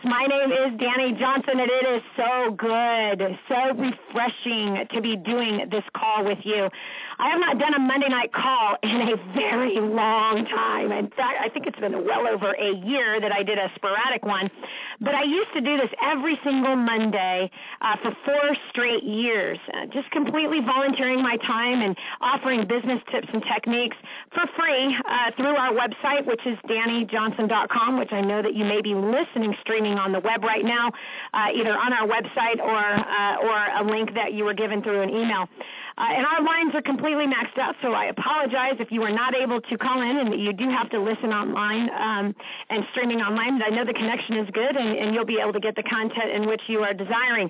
My name is Danny Johnson, and it is so good, so refreshing to be doing this call with you. I have not done a Monday night call in a very long time. In fact, I think it's been well over a year that I did a sporadic one. But I used to do this every single Monday for 4 straight years, just completely volunteering my time and offering business tips and techniques for free through our website, which is DannyJohnson.com, which I know that you may be listening, streaming on the web right now, either on our website or a link that you were given through an email. And our lines are completely maxed out, so I apologize if you are not able to call in and you do have to listen online and streaming online. I know the connection is good, and you'll be able to get the content in which you are desiring.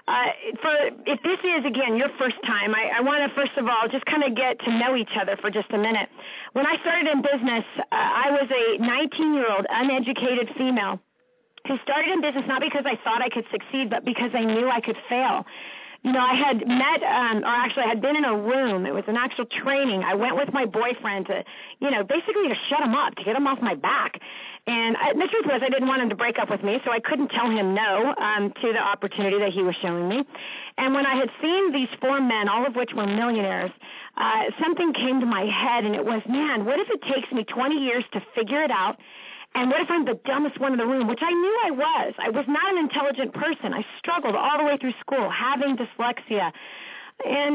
If this is, again, your first time, I want to, first of all, just kind of get to know each other for just a minute. When I started in business, I was a 19-year-old uneducated female who started in business not because I thought I could succeed, but because I knew I could fail. You know, I had met, I had been in a room. It was an actual training. I went with my boyfriend to, basically to shut him up, to get him off my back. And the truth was I didn't want him to break up with me, so I couldn't tell him no to the opportunity that he was showing me. And when I had seen these 4 men, all of which were millionaires, something came to my head, and it was, man, what if it takes me 20 years to figure it out? And what if I'm the dumbest one in the room, which I knew I was. I was not an intelligent person. I struggled all the way through school, having dyslexia. And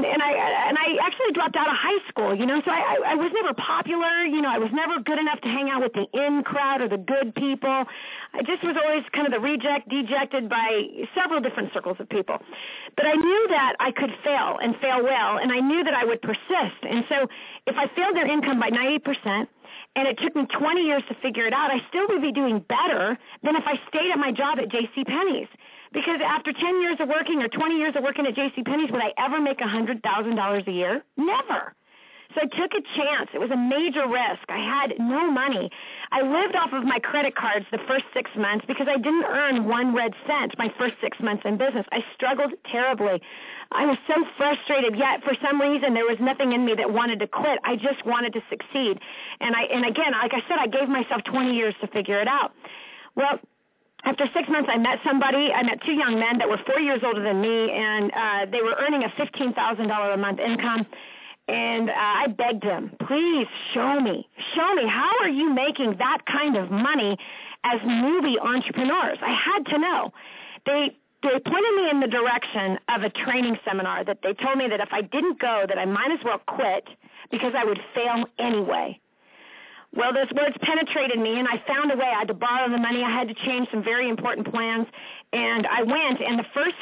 I actually dropped out of high school, so I was never popular. I was never good enough to hang out with the in crowd or the good people. I just was always kind of the dejected by several different circles of people. But I knew that I could fail and fail well, and I knew that I would persist. And so if I failed their income by 90%, and it took me 20 years to figure it out, I still would be doing better than if I stayed at my job at JCPenney's. Because after 10 years of working or 20 years of working at JCPenney's, would I ever make $100,000 a year? Never. So I took a chance. It was a major risk. I had no money. I lived off of my credit cards the first 6 months because I didn't earn 1 red cent my first 6 months in business. I struggled terribly. I was so frustrated, yet for some reason there was nothing in me that wanted to quit. I just wanted to succeed. And again, like I said, I gave myself 20 years to figure it out. Well, after 6 months, I met 2 young men that were 4 years older than me, and they were earning a $15,000 a month income. And I begged them, please show me, how are you making that kind of money as newbie entrepreneurs? I had to know. They pointed me in the direction of a training seminar that they told me that if I didn't go, that I might as well quit because I would fail anyway. Well, those words penetrated me, and I found a way. I had to borrow the money. I had to change some very important plans, and I went, and the first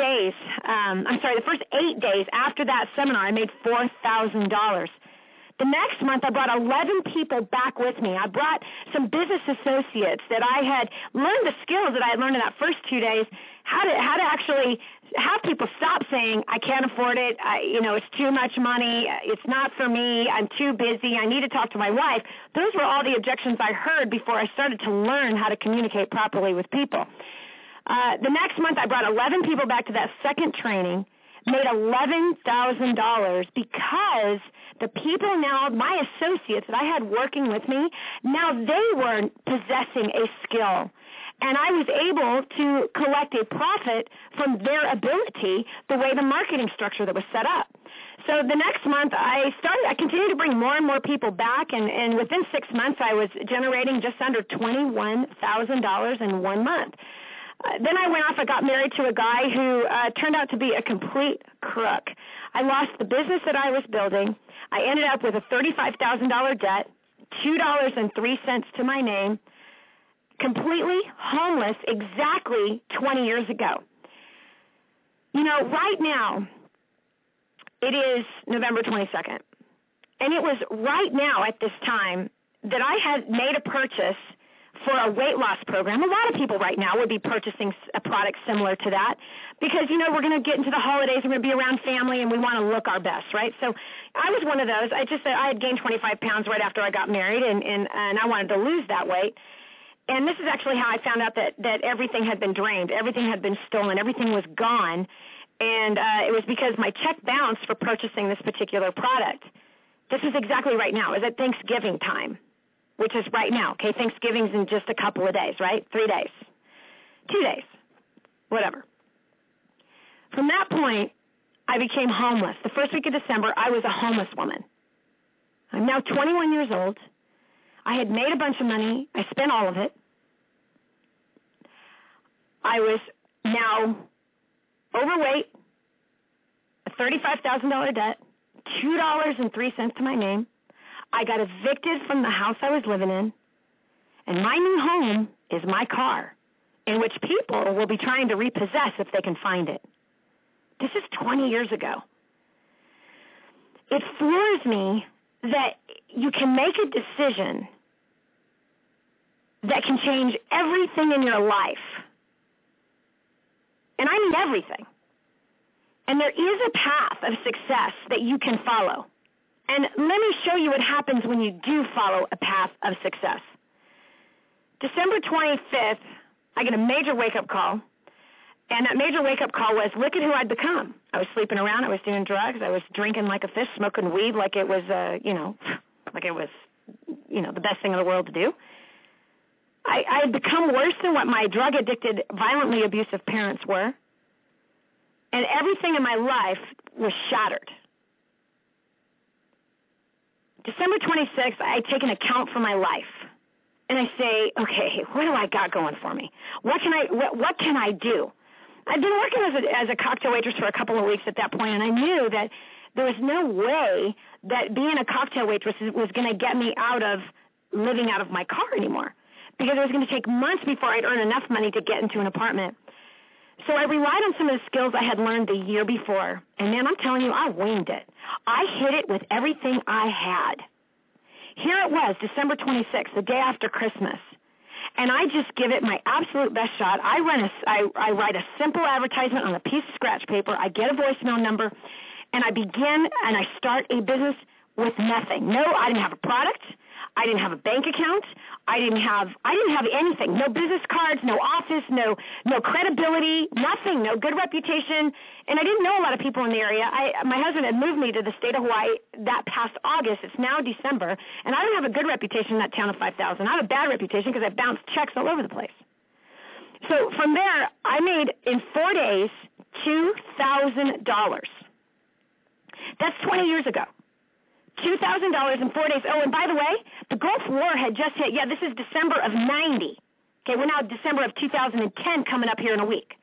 8 days after that seminar, I made $4,000. The next month, I brought 11 people back with me. I brought some business associates that I had learned the skills that I had learned in that first 2 days, how to actually have people stop saying, I can't afford it, it's too much money, it's not for me, I'm too busy, I need to talk to my wife. Those were all the objections I heard before I started to learn how to communicate properly with people. The next month, I brought 11 people back to that second training, made $11,000 because the people now, my associates that I had working with me, now they were possessing a skill. And I was able to collect a profit from their ability, the way the marketing structure that was set up. So the next month, I continued to bring more and more people back, and within 6 months, I was generating just under $21,000 in 1 month. Then I went off. I got married to a guy who turned out to be a complete crook. I lost the business that I was building. I ended up with a $35,000 debt, $2.03 to my name, completely homeless exactly 20 years ago. Right now, it is November 22nd, and it was right now at this time that I had made a purchase for a weight loss program. A lot of people right now would be purchasing a product similar to that because, we're going to get into the holidays, we're going to be around family, and we want to look our best, right? So I was one of those. I had gained 25 pounds right after I got married, and I wanted to lose that weight. And this is actually how I found out that everything had been drained, everything had been stolen, everything was gone, and it was because my check bounced for purchasing this particular product. This is exactly right now. It's at Thanksgiving time, which is right now. Okay, Thanksgiving's in just a couple of days, right? 3 days. whatever. From that point, I became homeless. The first week of December, I was a homeless woman. I'm now 21 years old. I had made a bunch of money. I spent all of it. I was now overweight, a $35,000 debt, $2.03 to my name. I got evicted from the house I was living in, and my new home is my car, in which people will be trying to repossess if they can find it. This is 20 years ago. It floors me that you can make a decision that can change everything in your life. And I mean everything. And there is a path of success that you can follow. And let me show you what happens when you do follow a path of success. December 25th, I get a major wake-up call. And that major wake-up call was, look at who I'd become. I was sleeping around. I was doing drugs. I was drinking like a fish, smoking weed like it was, the best thing in the world to do. I had become worse than what my drug-addicted, violently abusive parents were. And everything in my life was shattered. December 26th, I take an account for my life. And I say, okay, what do I got going for me? What can I do? I'd been working as a cocktail waitress for a couple of weeks at that point, and I knew that there was no way that being a cocktail waitress was going to get me out of living out of my car anymore, because it was going to take months before I'd earn enough money to get into an apartment. So I relied on some of the skills I had learned the year before, and man, I'm telling you, I winged it. I hit it with everything I had. Here it was, December 26th, the day after Christmas. And I just give it my absolute best shot. I write a simple advertisement on a piece of scratch paper. I get a voicemail number, and I begin and I start a business with nothing. No, I didn't have a product. I didn't have a bank account. I didn't have anything. No business cards, no office, no credibility, nothing, no good reputation. And I didn't know a lot of people in the area. My husband had moved me to the state of Hawaii that past August. It's now December. And I don't have a good reputation in that town of 5,000. I have a bad reputation because I bounced checks all over the place. So from there, I made in 4 days $2,000. That's 20 years ago. $2,000 in 4 days. Oh, and by the way, the Gulf War had just hit. Yeah, this is December of 90. Okay, we're now December of 2010 coming up here in a week.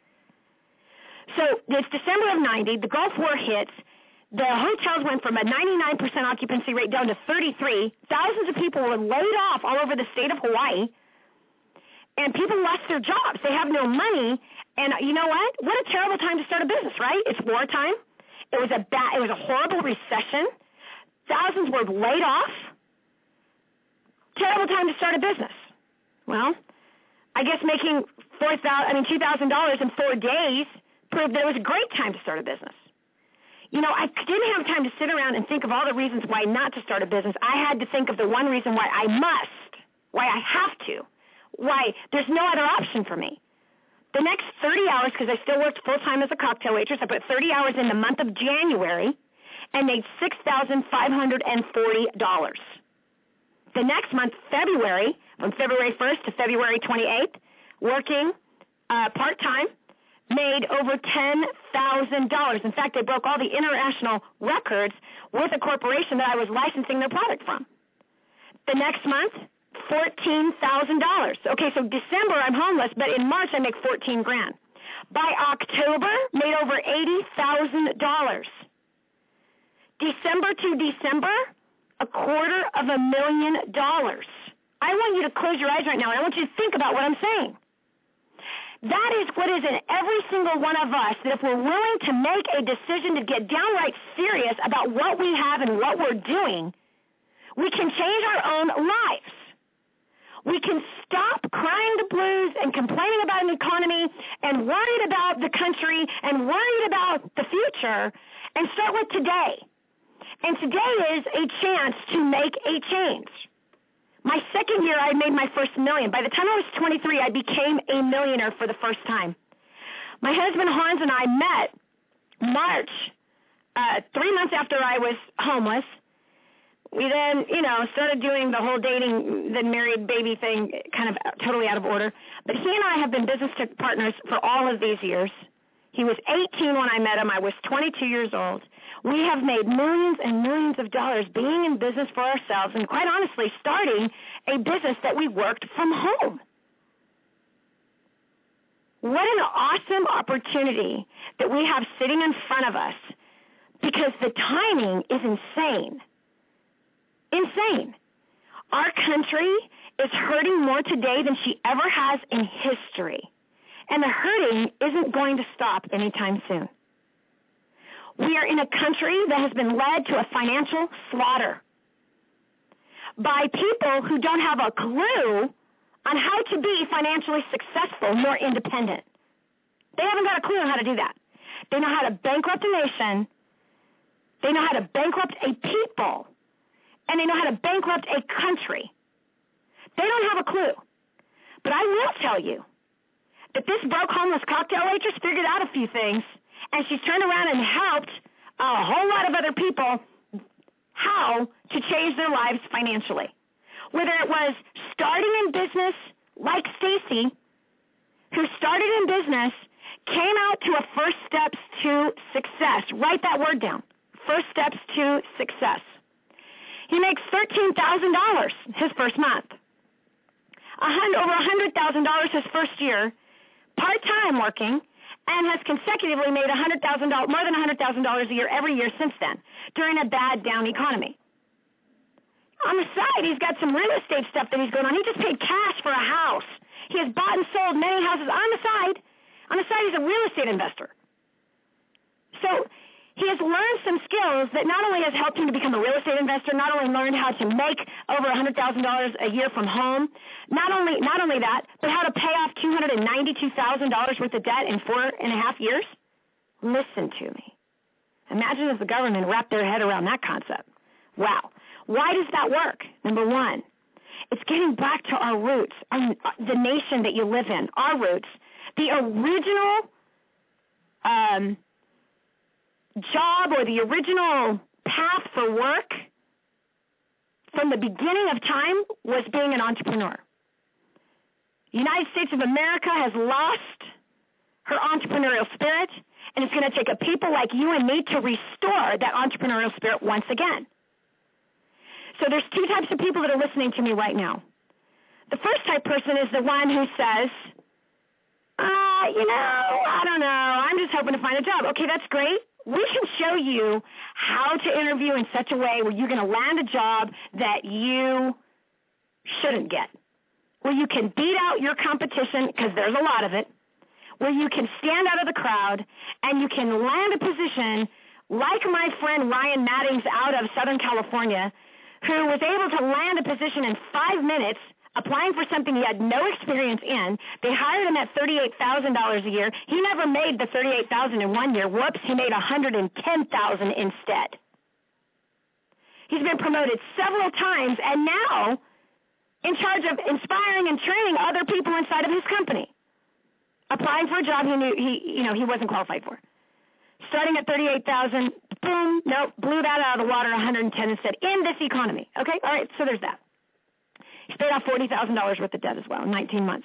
So it's December of 90. The Gulf War hits. The hotels went from a 99% occupancy rate down to 33. Thousands of people were laid off all over the state of Hawaii. And people lost their jobs. They have no money. And you know what? What a terrible time to start a business, right? It's wartime. It was a horrible recession. Thousands were laid off. Terrible time to start a business. Well, I guess making $2,000 in 4 days proved that it was a great time to start a business. You know, I didn't have time to sit around and think of all the reasons why not to start a business. I had to think of the one reason why I must, why I have to, why there's no other option for me. The next 30 hours, because I still worked full-time as a cocktail waitress, I put 30 hours in the month of January and made $6,540. The next month, February, from February 1st to February 28th, working part-time, made over $10,000. In fact, they broke all the international records with a corporation that I was licensing their product from. The next month, $14,000. Okay, so December I'm homeless, but in March I make $14,000. By October, made over $80,000. December to December, $250,000. I want you to close your eyes right now, and I want you to think about what I'm saying. That is what is in every single one of us, that if we're willing to make a decision to get downright serious about what we have and what we're doing, we can change our own lives. We can stop crying the blues and complaining about an economy and worried about the country and worried about the future and start with today. And today is a chance to make a change. My second year, I made my first $1 million. By the time I was 23, I became a millionaire for the first time. My husband, Hans, and I met March, 3 months after I was homeless. We then, started doing the whole dating, then married, baby thing, kind of totally out of order. But he and I have been business partners for all of these years. He was 18 when I met him. I was 22 years old. We have made millions and millions of dollars being in business for ourselves and, quite honestly, starting a business that we worked from home. What an awesome opportunity that we have sitting in front of us, because the timing is insane. Insane. Our country is hurting more today than she ever has in history. And the hurting isn't going to stop anytime soon. We are in a country that has been led to a financial slaughter by people who don't have a clue on how to be financially successful nor independent. They haven't got a clue on how to do that. They know how to bankrupt a nation. They know how to bankrupt a people. And they know how to bankrupt a country. They don't have a clue. But I will tell you that this broke homeless cocktail waitress figured out a few things, and she's turned around and helped a whole lot of other people how to change their lives financially. Whether it was starting in business like Stacy, who started in business, came out to a first steps to success. Write that word down. First steps to success. He makes $13,000 his first month. Over $100,000 his first year, part-time working, and has consecutively made more than $100,000 a year every year since then, during a bad down economy. On the side, he's got some real estate stuff that he's going on. He just paid cash for a house. He has bought and sold many houses on the side. On the side, he's a real estate investor. So he has learned some skills that not only has helped him to become a real estate investor, not only learned how to make over $100,000 a year from home, not only that, but how to pay off $292,000 worth of debt in 4.5 years. Listen to me. Imagine if the government wrapped their head around that concept. Wow. Why does that work? Number one, it's getting back to our roots, the nation that you live in, our roots. The original job or the original path for work from the beginning of time was being an entrepreneur. The United States of America has lost her entrepreneurial spirit, and it's going to take a people like you and me to restore that entrepreneurial spirit once again. So there's two types of people that are listening to me right now. The first type person is the one who says, I don't know, I'm just hoping to find a job. Okay, that's great. We can show you how to interview in such a way where you're going to land a job that you shouldn't get, where you can beat out your competition, because there's a lot of it, where you can stand out of the crowd and you can land a position like my friend Ryan Maddings out of Southern California, who was able to land a position in 5 minutes, applying for something he had no experience in. They hired him at $38,000 a year. He never made the $38,000 in 1 year. Whoops, he made $110,000 instead. He's been promoted several times, and now in charge of inspiring and training other people inside of his company, applying for a job he knew he wasn't qualified for. Starting at $38,000, boom, nope, blew that out of the water, $110 instead in this economy. Okay, all right, so there's that. He's paid off $40,000 worth of debt as well in 19 months.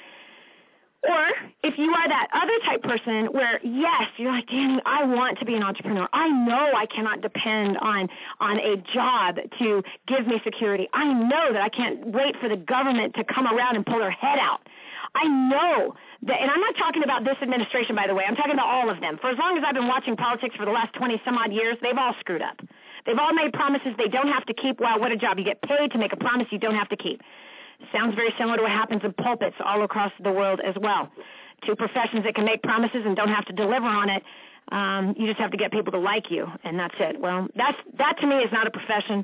Or if you are that other type person where, yes, you're like, Danny, I want to be an entrepreneur. I know I cannot depend on a job to give me security. I know that I can't wait for the government to come around and pull their head out. I know that, and I'm not talking about this administration, by the way. I'm talking about all of them. For as long as I've been watching politics for the last 20-some-odd years, they've all screwed up. They've all made promises they don't have to keep. Wow, what a job. You get paid to make a promise you don't have to keep. Sounds very similar to what happens in pulpits all across the world as well. Two professions that can make promises and don't have to deliver on it. You just have to get people to like you, and that's it. Well, that to me is not a profession.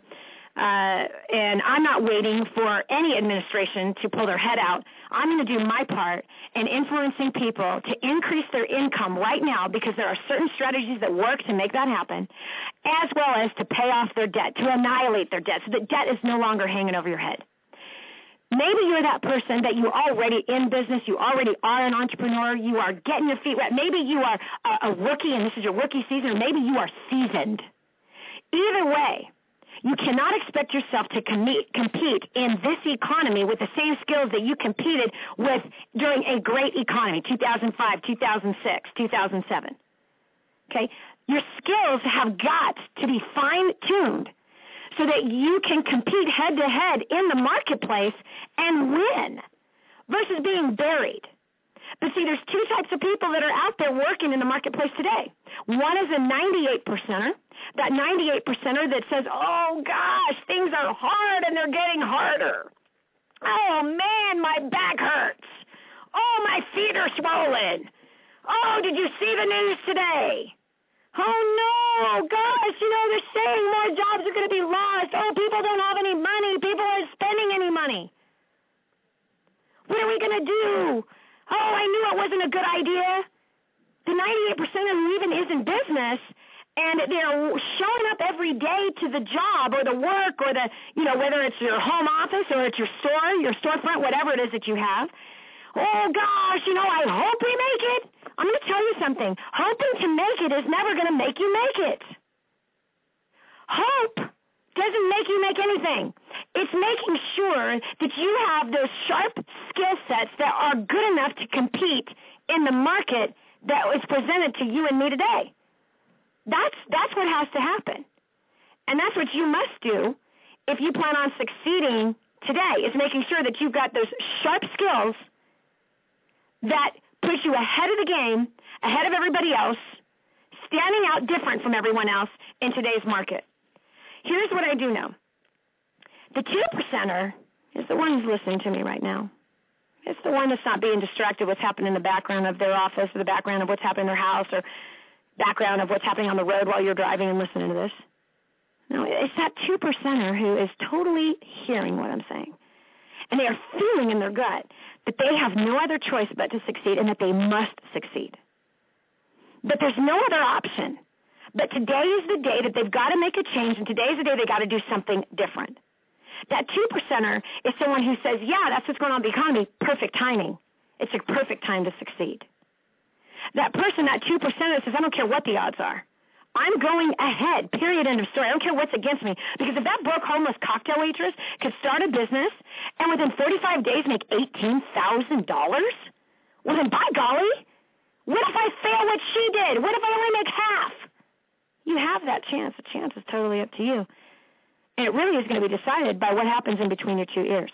And I'm not waiting for any administration to pull their head out. I'm going to do my part in influencing people to increase their income right now, because there are certain strategies that work to make that happen, as well as to pay off their debt, to annihilate their debt, so that debt is no longer hanging over your head. Maybe you're that person that you're already in business, you already are an entrepreneur, you are getting your feet wet. Maybe you are a rookie and this is your rookie season, or maybe you are seasoned. Either way, You cannot expect yourself to compete in this economy with the same skills that you competed with during a great economy, 2005, 2006, 2007. Okay? Your skills have got to be fine-tuned so that you can compete head-to-head in the marketplace and win versus being buried. But see, there's two types of people that are out there working in the marketplace today. One is a 98%er, that 98%er that says, oh, gosh, things are hard and they're getting harder. Oh, man, my back hurts. Oh, my feet are swollen. Oh, did you see the news today? Oh, no, gosh, they're saying more jobs are going to be lost. Oh, people don't have any money. People aren't spending any money. What are we going to do? Oh, I knew it wasn't a good idea. The 98% of them even is in business, and they're showing up every day to the job or the work or the, whether it's your home office or it's your store, your storefront, whatever it is that you have. Oh, gosh, I hope we make it. I'm going to tell you something. Hoping to make it is never going to make you make it. Hope doesn't make you make anything. It's making sure that you have those sharp skill sets that are good enough to compete in the market that is presented to you and me today. That's what has to happen. And that's what you must do if you plan on succeeding today, is making sure that you've got those sharp skills that put you ahead of the game, ahead of everybody else, standing out different from everyone else in today's market. Here's what I do know. The 2%er is the one who's listening to me right now. It's the one that's not being distracted with what's happening in the background of their office or the background of what's happening in their house or background of what's happening on the road while you're driving and listening to this. No, it's that 2%er who is totally hearing what I'm saying. And they are feeling in their gut that they have no other choice but to succeed and that they must succeed. But there's no other option. But today is the day that they've got to make a change, and today is the day they've got to do something different. That 2%er is someone who says, yeah, that's what's going on in the economy, perfect timing. It's a perfect time to succeed. That person, that 2%er says, I don't care what the odds are. I'm going ahead, period, end of story. I don't care what's against me. Because if that broke homeless cocktail waitress could start a business and within 45 days make $18,000, well then, by golly, what if I fail what she did? What if I only make half? You have that chance. The chance is totally up to you. And it really is going to be decided by what happens in between your two ears.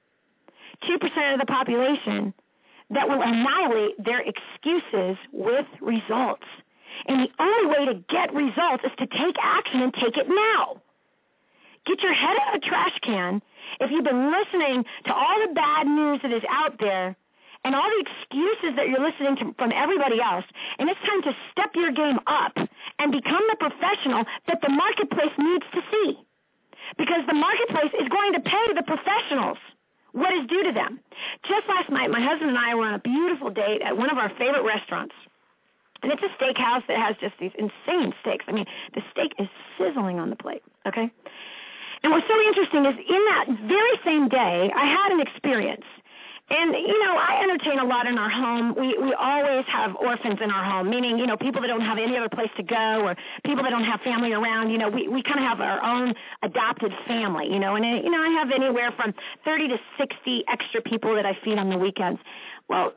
2% of the population that will annihilate their excuses with results. And the only way to get results is to take action and take it now. Get your head out of the trash can. If you've been listening to all the bad news that is out there and all the excuses that you're listening to from everybody else, and it's time to step your game up and become the professional that the marketplace needs to see. Because the marketplace is going to pay the professionals what is due to them. Just last night, my husband and I were on a beautiful date at one of our favorite restaurants. And it's a steakhouse that has just these insane steaks. I mean, the steak is sizzling on the plate, okay? And what's so interesting is in that very same day, I had an experience. And, I entertain a lot in our home. We always have orphans in our home, meaning, people that don't have any other place to go or people that don't have family around. We kind of have our own adopted family, and, I have anywhere from 30 to 60 extra people that I feed on the weekends. Well,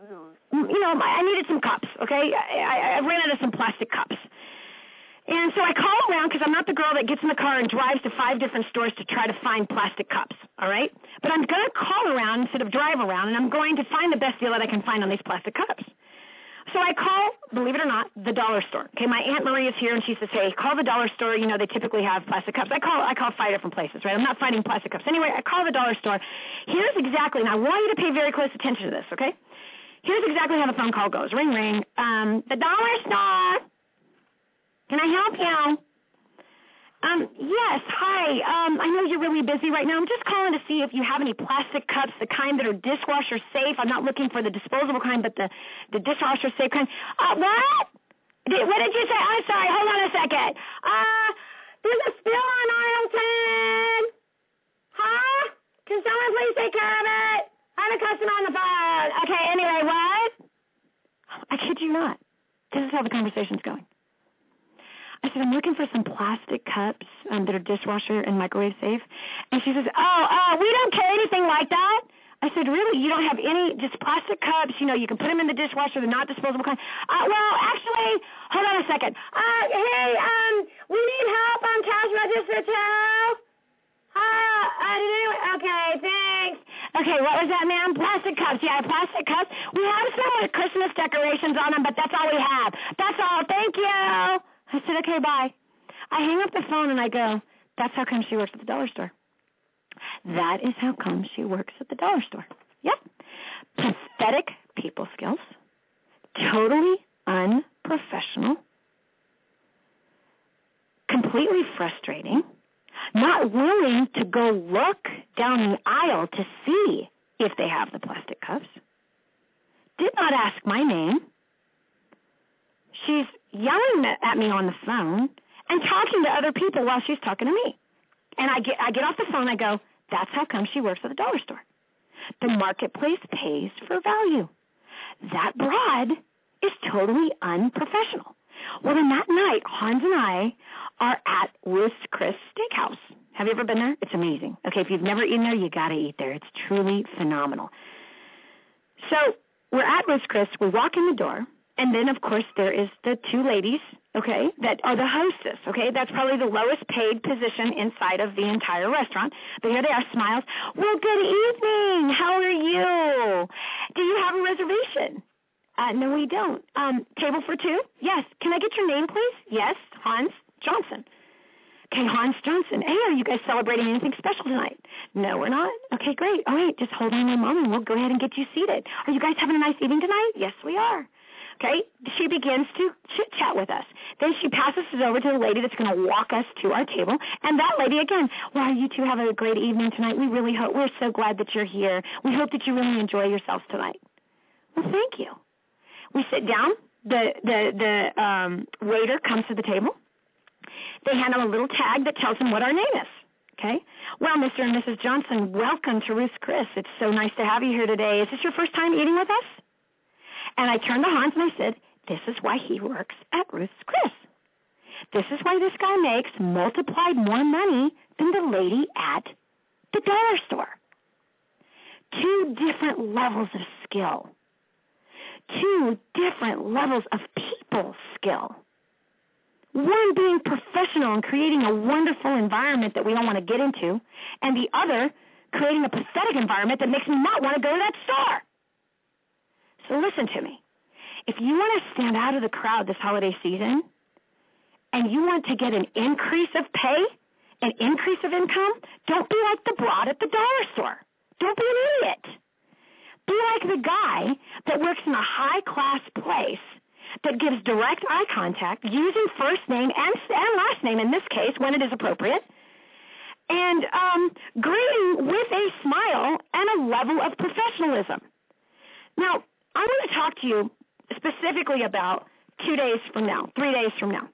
I needed some cups, okay? I ran out of some plastic cups. And so I call around because I'm not the girl that gets in the car and drives to 5 different stores to try to find plastic cups, all right? But I'm going to call around instead of drive around, and I'm going to find the best deal that I can find on these plastic cups. So I call, believe it or not, the dollar store. Okay, my Aunt Marie is here, and she says, hey, call the dollar store. They typically have plastic cups. I call 5 different places, right? I'm not finding plastic cups. Anyway, I call the dollar store. Here's exactly, and I want you to pay very close attention to this, okay? Here's exactly how the phone call goes. Ring, ring. The dollar store. Can I help you? Yes, hi. I know you're really busy right now. I'm just calling to see if you have any plastic cups, the kind that are dishwasher safe. I'm not looking for the disposable kind, but the dishwasher safe kind. What? What did you say? I'm sorry. Hold on a second. There's a spill on Arlington. Huh? Can someone please take care of it? I have a customer on the phone. Okay, anyway, what? I kid you not. This is how the conversation's going. I said, I'm looking for some plastic cups that are dishwasher and microwave safe. And she says, we don't carry anything like that. I said, really? You don't have any, just plastic cups? You know, you can put them in the dishwasher. They're not disposable kind. Well, actually, hold on a second. We need help on cash register too. Okay, thanks. Okay, what was that, ma'am? Plastic cups. Yeah, plastic cups. We have some with Christmas decorations on them, but that's all we have. That's all. Thank you. I said, okay, bye. I hang up the phone and I go, that's how come she works at the dollar store. That is how come she works at the dollar store. Yep. Pathetic people skills. Totally unprofessional. Completely frustrating. Not willing to go look down the aisle to see if they have the plastic cups. Did not ask my name. She's yelling at me on the phone and talking to other people while she's talking to me. And I get off the phone, I go, that's how come she works at the dollar store. The marketplace pays for value. That broad is totally unprofessional. Well, then that night, Hans and I are at Ruth's Chris Steakhouse. Have you ever been there? It's amazing. Okay, if you've never eaten there, you got to eat there. It's truly phenomenal. So we're at Ruth's Chris. We walk in the door, and then, of course, there is the two ladies, okay, that are the hostess, okay? That's probably the lowest paid position inside of the entire restaurant. But here they are, smiles. Well, good evening. How are you? Do you have a reservation? No, we don't. Table for two? Yes. Can I get your name, please? Yes, Hans Johnson. Okay, Hans Johnson. Hey, are you guys celebrating anything special tonight? No, we're not. Okay, great. All right, just hold on one moment. We'll go ahead and get you seated. Are you guys having a nice evening tonight? Yes, we are. Okay, she begins to chit-chat with us. Then she passes it over to the lady that's going to walk us to our table. And that lady, again, well, you two have a great evening tonight. We're so glad that you're here. We hope that you really enjoy yourselves tonight. Well, thank you. We sit down. The waiter comes to the table. They hand him a little tag that tells him what our name is. Okay? Well, Mr. and Mrs. Johnson, welcome to Ruth's Chris. It's so nice to have you here today. Is this your first time eating with us? And I turned to Hans and I said, this is why he works at Ruth's Chris. This is why this guy makes multiplied more money than the lady at the dollar store. Two different levels of skill. Two different levels of people skill. One being professional and creating a wonderful environment that we don't want to get into, and the other creating a pathetic environment that makes me not want to go to that store. So listen to me. If you want to stand out of the crowd this holiday season, and you want to get an increase of pay, an increase of income, don't be like the broad at the dollar store. Don't be an idiot. Be like the guy that works in a high-class place that gives direct eye contact using first name and last name in this case when it is appropriate, and greeting with a smile and a level of professionalism. Now, I want to talk to you specifically about 2 days from now, 3 days from now.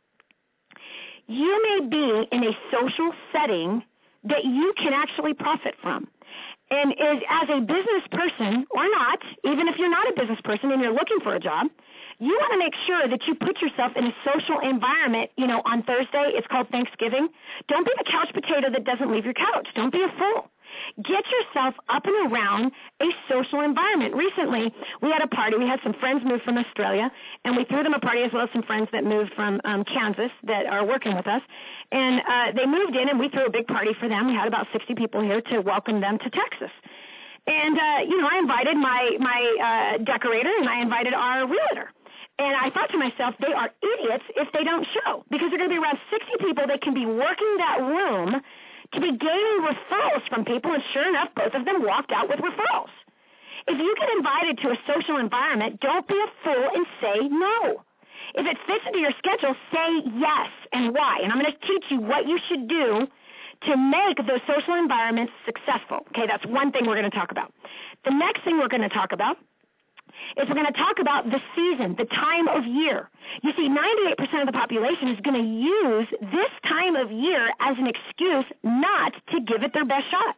You may be in a social setting that you can actually profit from. And as a business person or not, even if you're not a business person and you're looking for a job, you want to make sure that you put yourself in a social environment. You know, on Thursday, it's called Thanksgiving. Don't be the couch potato that doesn't leave your couch. Don't be a fool. Get yourself up and around a social environment. Recently, we had a party. We had some friends move from Australia, and we threw them a party as well as some friends that moved from Kansas that are working with us. And they moved in, and we threw a big party for them. We had about 60 people here to welcome them to Texas. And, I invited my decorator, and I invited our realtor. And I thought to myself, they are idiots if they don't show, because they're going to be around 60 people that can be working that room to be gaining referrals from people, and sure enough, both of them walked out with referrals. If you get invited to a social environment, don't be a fool and say no. If it fits into your schedule, say yes and why. And I'm going to teach you what you should do to make those social environments successful. Okay, that's one thing we're going to talk about. The next thing we're going to talk about is we're going to talk about the season, the time of year. You see, 98% of the population is going to use this time of year as an excuse not to give it their best shot.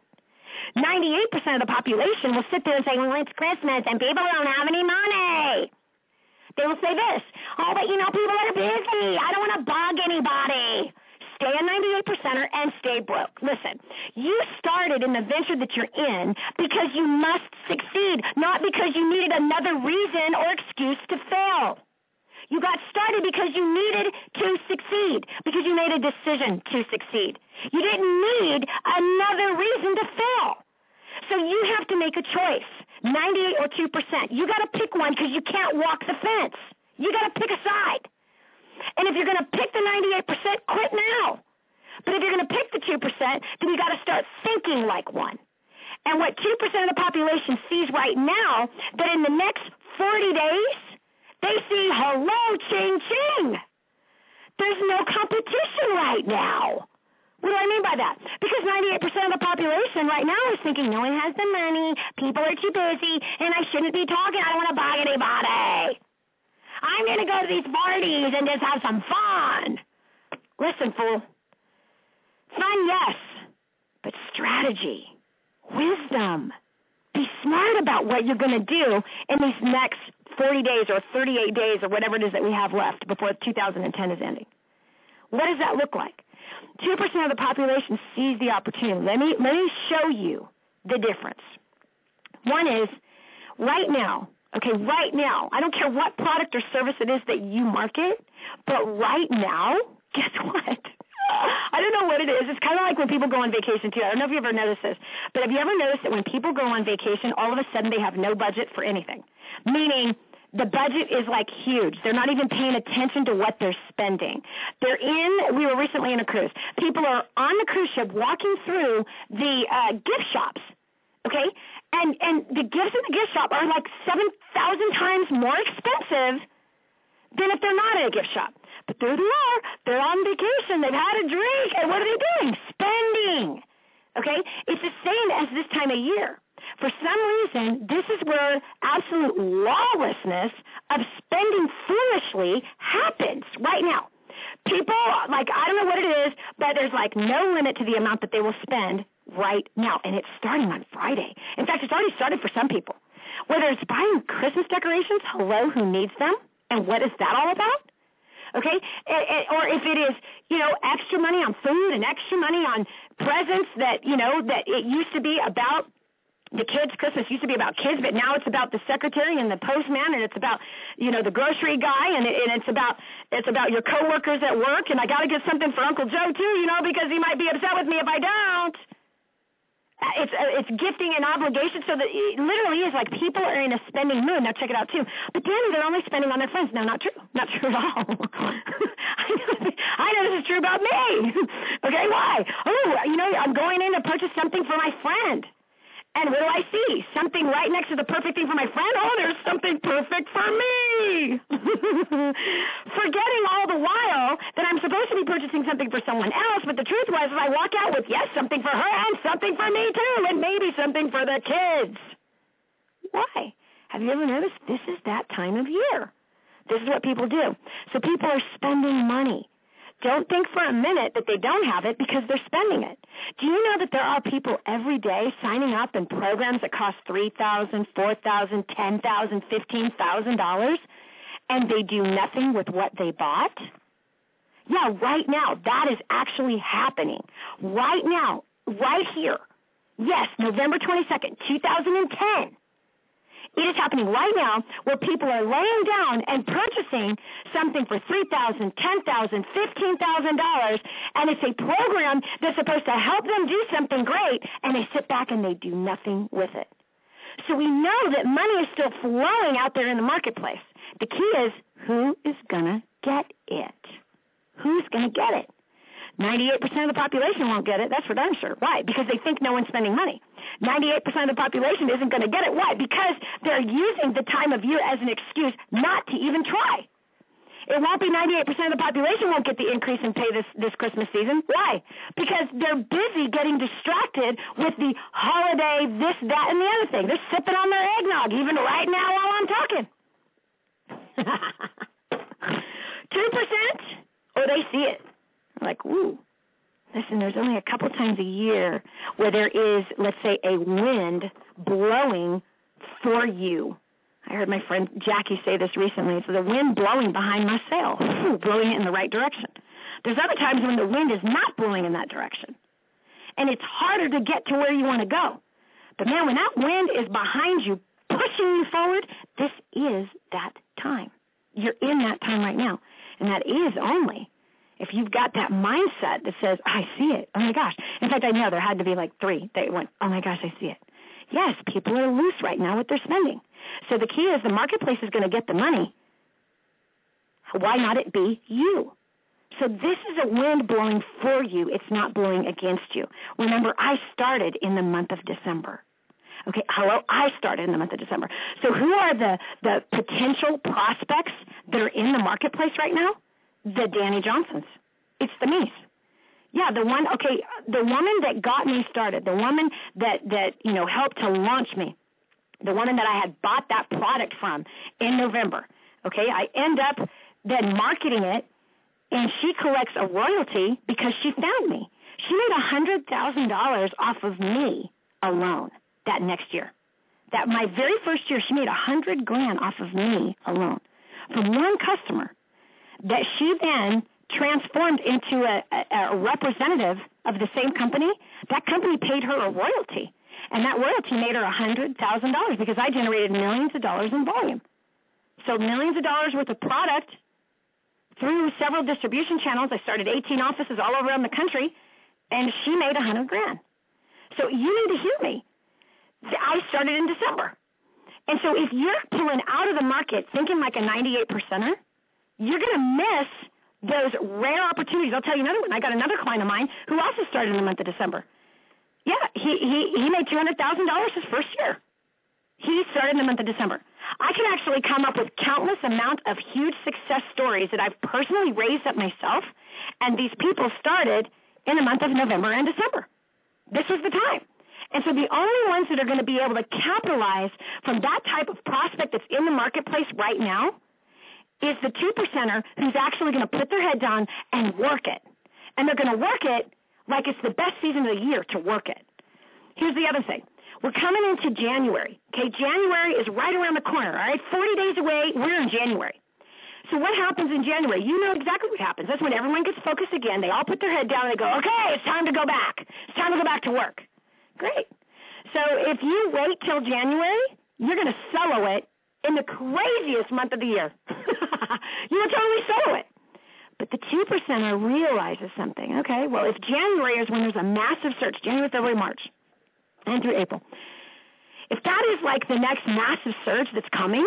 98% of the population will sit there and say, well, it's Christmas and people don't have any money. They will say this, oh, but people are busy. I don't want to bug anybody. Stay a 98%er and stay broke. Listen, you started in the venture that you're in because you must succeed, not because you needed another reason or excuse to fail. You got started because you needed to succeed, because you made a decision to succeed. You didn't need another reason to fail. So you have to make a choice, 98 or 2%. You got to pick one because you can't walk the fence. You got to pick a side. And if you're going to pick the 98%, quit now. But if you're going to pick the 2%, then you got to start thinking like one. And what 2% of the population sees right now, that in the next 40 days, they see, hello, ching, ching. There's no competition right now. What do I mean by that? Because 98% of the population right now is thinking, no one has the money, people are too busy, and I shouldn't be talking, I don't want to bug anybody. I'm going to go to these parties and just have some fun. Listen, fool. Fun, yes, but strategy, wisdom. Be smart about what you're going to do in these next 40 days or 38 days or whatever it is that we have left before 2010 is ending. What does that look like? 2% of the population sees the opportunity. Let me show you the difference. One is right now, I don't care what product or service it is that you market, but right now, guess what? I don't know what it is. It's kind of like when people go on vacation, too. I don't know if you ever noticed this, but have you ever noticed that when people go on vacation, all of a sudden they have no budget for anything? Meaning the budget is like huge. They're not even paying attention to what they're spending. We were recently in a cruise. People are on the cruise ship walking through the gift shops, okay? And the gifts in the gift shop are like 7,000 times more expensive than if they're not in a gift shop. But there they are. They're on vacation. They've had a drink. And what are they doing? Spending. Okay? It's the same as this time of year. For some reason, this is where absolute lawlessness of spending foolishly happens right now. People, I don't know what it is, but there's no limit to the amount that they will spend right now. And it's starting on Friday. In fact, it's already started for some people. Whether it's buying Christmas decorations, hello, who needs them? And what is that all about? Okay? Or if it is, extra money on food and extra money on presents that it used to be about the kids. Christmas used to be about kids, but now it's about the secretary and the postman, and it's about, the grocery guy, and it's about your coworkers at work, and I got to get something for Uncle Joe too, because he might be upset with me if I don't. It's gifting and obligation, so that it literally is like people are in a spending mood. Now check it out too. But Danny, they're only spending on their friends. No, not true. Not true at all. I know this is true about me. Okay, why? Oh, I'm going in to purchase something for my friend. And what do I see? Something right next to the perfect thing for my friend? Oh, there's something perfect for me. Forgetting all the while that I'm supposed to be purchasing something for someone else, but the truth was I walk out with, yes, something for her and something for me too, and maybe something for the kids. Why? Have you ever noticed this is that time of year? This is what people do. So people are spending money. Don't think for a minute that they don't have it because they're spending it. Do you know that there are people every day signing up in programs that cost $3,000, $4,000, $10,000, $15,000, and they do nothing with what they bought? Yeah, right now, that is actually happening. Right now, right here. Yes, November 22nd, 2010. It is happening right now where people are laying down and purchasing something for $3,000, $10,000, $15,000, and it's a program that's supposed to help them do something great, and they sit back and they do nothing with it. So we know that money is still flowing out there in the marketplace. The key is, who is going to get it? Who's going to get it? 98% of the population won't get it. That's for darn sure. Why? Because they think no one's spending money. 98% of the population isn't going to get it. Why? Because they're using the time of year as an excuse not to even try. It won't be 98% of the population won't get the increase in pay this Christmas season. Why? Because they're busy getting distracted with the holiday, this, that, and the other thing. They're sipping on their eggnog even right now while I'm talking. 2%? Oh, they see it. Like, ooh, listen, there's only a couple times a year where there is, let's say, a wind blowing for you. I heard my friend Jackie say this recently. It's the wind blowing behind my sail, blowing it in the right direction. There's other times when the wind is not blowing in that direction. And it's harder to get to where you want to go. But man, when that wind is behind you, pushing you forward, this is that time. You're in that time right now. And that is only if you've got that mindset that says, I see it. Oh my gosh. In fact, I know there had to be like 3 that went, oh my gosh, I see it. Yes, people are loose right now with their spending. So the key is the marketplace is going to get the money. Why not it be you? So this is a wind blowing for you. It's not blowing against you. Remember, I started in the month of December. Okay, I started in the month of December. So who are the potential prospects that are in the marketplace right now? The Danny Johnsons. It's the me's. Yeah, the woman that got me started, the woman that helped to launch me, the woman that I had bought that product from in November. Okay, I end up then marketing it, and she collects a royalty because she found me. She made $100,000 off of me alone that next year. That my very first year, she made $100,000 off of me alone from one customer that she then transformed into a representative of the same company. That company paid her a royalty, and that royalty made her $100,000 because I generated millions of dollars in volume. So millions of dollars worth of product through several distribution channels. I started 18 offices all around the country, and she made $100,000. So you need to hear me. I started in December. And so if you're pulling out of the market thinking like a 98%er, you're going to miss those rare opportunities. I'll tell you another one. I got another client of mine who also started in the month of December. Yeah, he made $200,000 his first year. He started in the month of December. I can actually come up with countless amount of huge success stories that I've personally raised up myself, and these people started in the month of November and December. This was the time. And so the only ones that are going to be able to capitalize from that type of prospect that's in the marketplace right now is the 2%er who's actually going to put their head down and work it. And they're going to work it like it's the best season of the year to work it. Here's the other thing. We're coming into January. Okay, January is right around the corner, all right? 40 days away, we're in January. So what happens in January? You know exactly what happens. That's when everyone gets focused again. They all put their head down and they go, okay, it's time to go back. It's time to go back to work. Great. So if you wait till January, you're going to solo it in the craziest month of the year. You will totally solo it. But the 2%er realizes something. Okay, well, if January is when there's a massive surge, January, February, March, and through April, if that is like the next massive surge that's coming,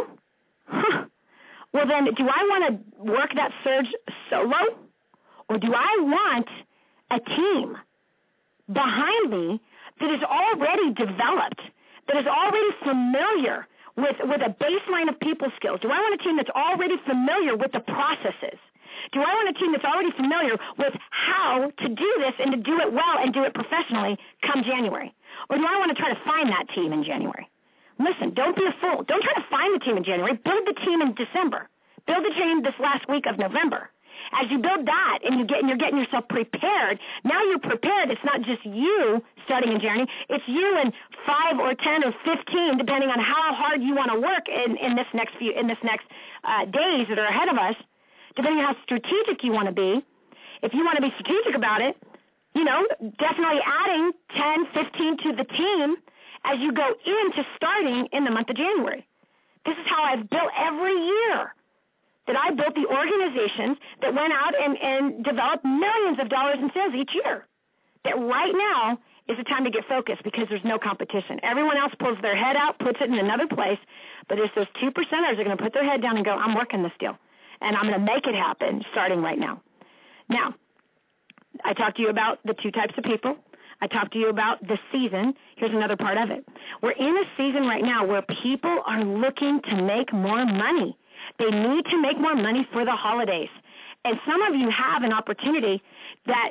well then do I want to work that surge solo? Or do I want a team behind me that is already developed, that is already familiar with a baseline of people skills? Do I want a team that's already familiar with the processes? Do I want a team that's already familiar with how to do this and to do it well and do it professionally come January? Or do I want to try to find that team in January? Listen, don't be a fool. Don't try to find the team in January. Build the team in December. Build the team this last week of November. As you build that and you're getting yourself prepared, now you're prepared. It's not just you starting in January. It's you and 5 or 10 or 15, depending on how hard you want to work in this next days that are ahead of us, depending on how strategic you want to be. If you want to be strategic about it, definitely adding 10, 15 to the team as you go into starting in the month of January. This is how I've built every year. That I built the organizations that went out and developed millions of dollars in sales each year. That right now is the time to get focused because there's no competition. Everyone else pulls their head out, puts it in another place, but it's those 2%ers that are going to put their head down and go, I'm working this deal, and I'm going to make it happen starting right now. Now, I talked to you about the 2 types of people. I talked to you about the season. Here's another part of it. We're in a season right now where people are looking to make more money. They need to make more money for the holidays. And some of you have an opportunity that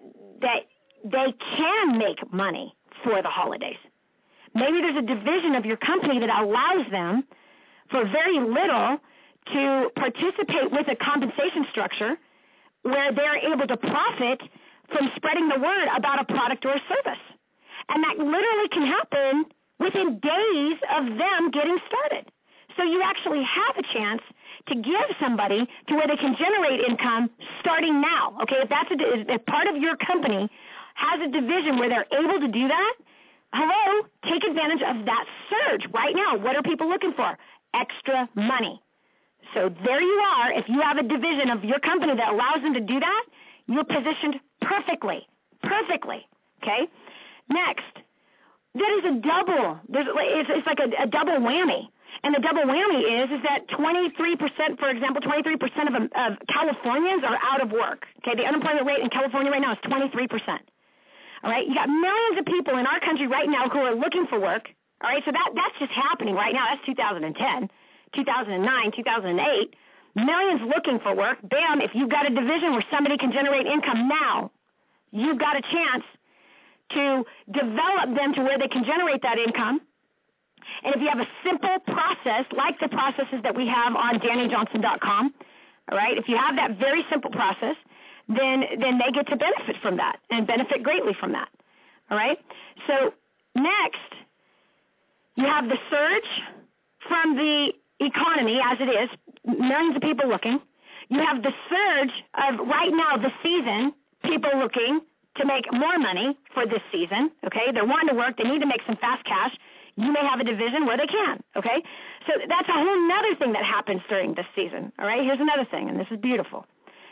they can make money for the holidays. Maybe there's a division of your company that allows them for very little to participate with a compensation structure where they're able to profit from spreading the word about a product or a service. And that literally can happen within days of them getting started. So you actually have a chance to give somebody to where they can generate income starting now, okay? If part of your company has a division where they're able to do that, hello, take advantage of that surge right now. What are people looking for? Extra money. So there you are. If you have a division of your company that allows them to do that, you're positioned perfectly, okay? Next, that is a double. It's like a double whammy. And the double whammy is that 23%, for example, 23% of Californians are out of work. Okay, the unemployment rate in California right now is 23%. All right, you got millions of people in our country right now who are looking for work. All right, so that's just happening right now. That's 2010, 2009, 2008. Millions looking for work. Bam, if you've got a division where somebody can generate income now, you've got a chance to develop them to where they can generate that income. And if you have a simple process, like the processes that we have on DannyJohnson.com, all right, if you have that very simple process, then they get to benefit from that and benefit greatly from that, all right? So next, you have the surge from the economy as it is, millions of people looking. You have the surge of right now the season, people looking to make more money for this season, okay? They're wanting to work. They need to make some fast cash. You may have a division where they can, okay? So that's a whole other thing that happens during this season, all right? Here's another thing, and this is beautiful.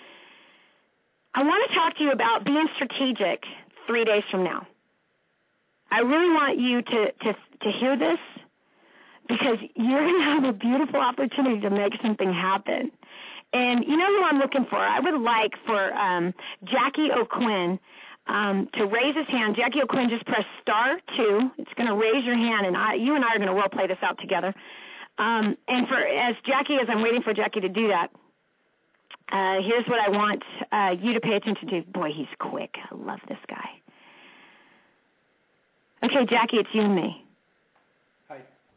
I want to talk to you about being strategic 3 days from now. I really want you to hear this because you're going to have a beautiful opportunity to make something happen. And you know who I'm looking for? I would like for Jackie O'Quinn to raise his hand. Jackie O'Quinn, just press *2. It's going to raise your hand, and you and I are going to role play this out together. And as I'm waiting for Jackie to do that, here's what I want you to pay attention to. Boy, he's quick. I love this guy. Okay, Jackie, it's you and me. Hi.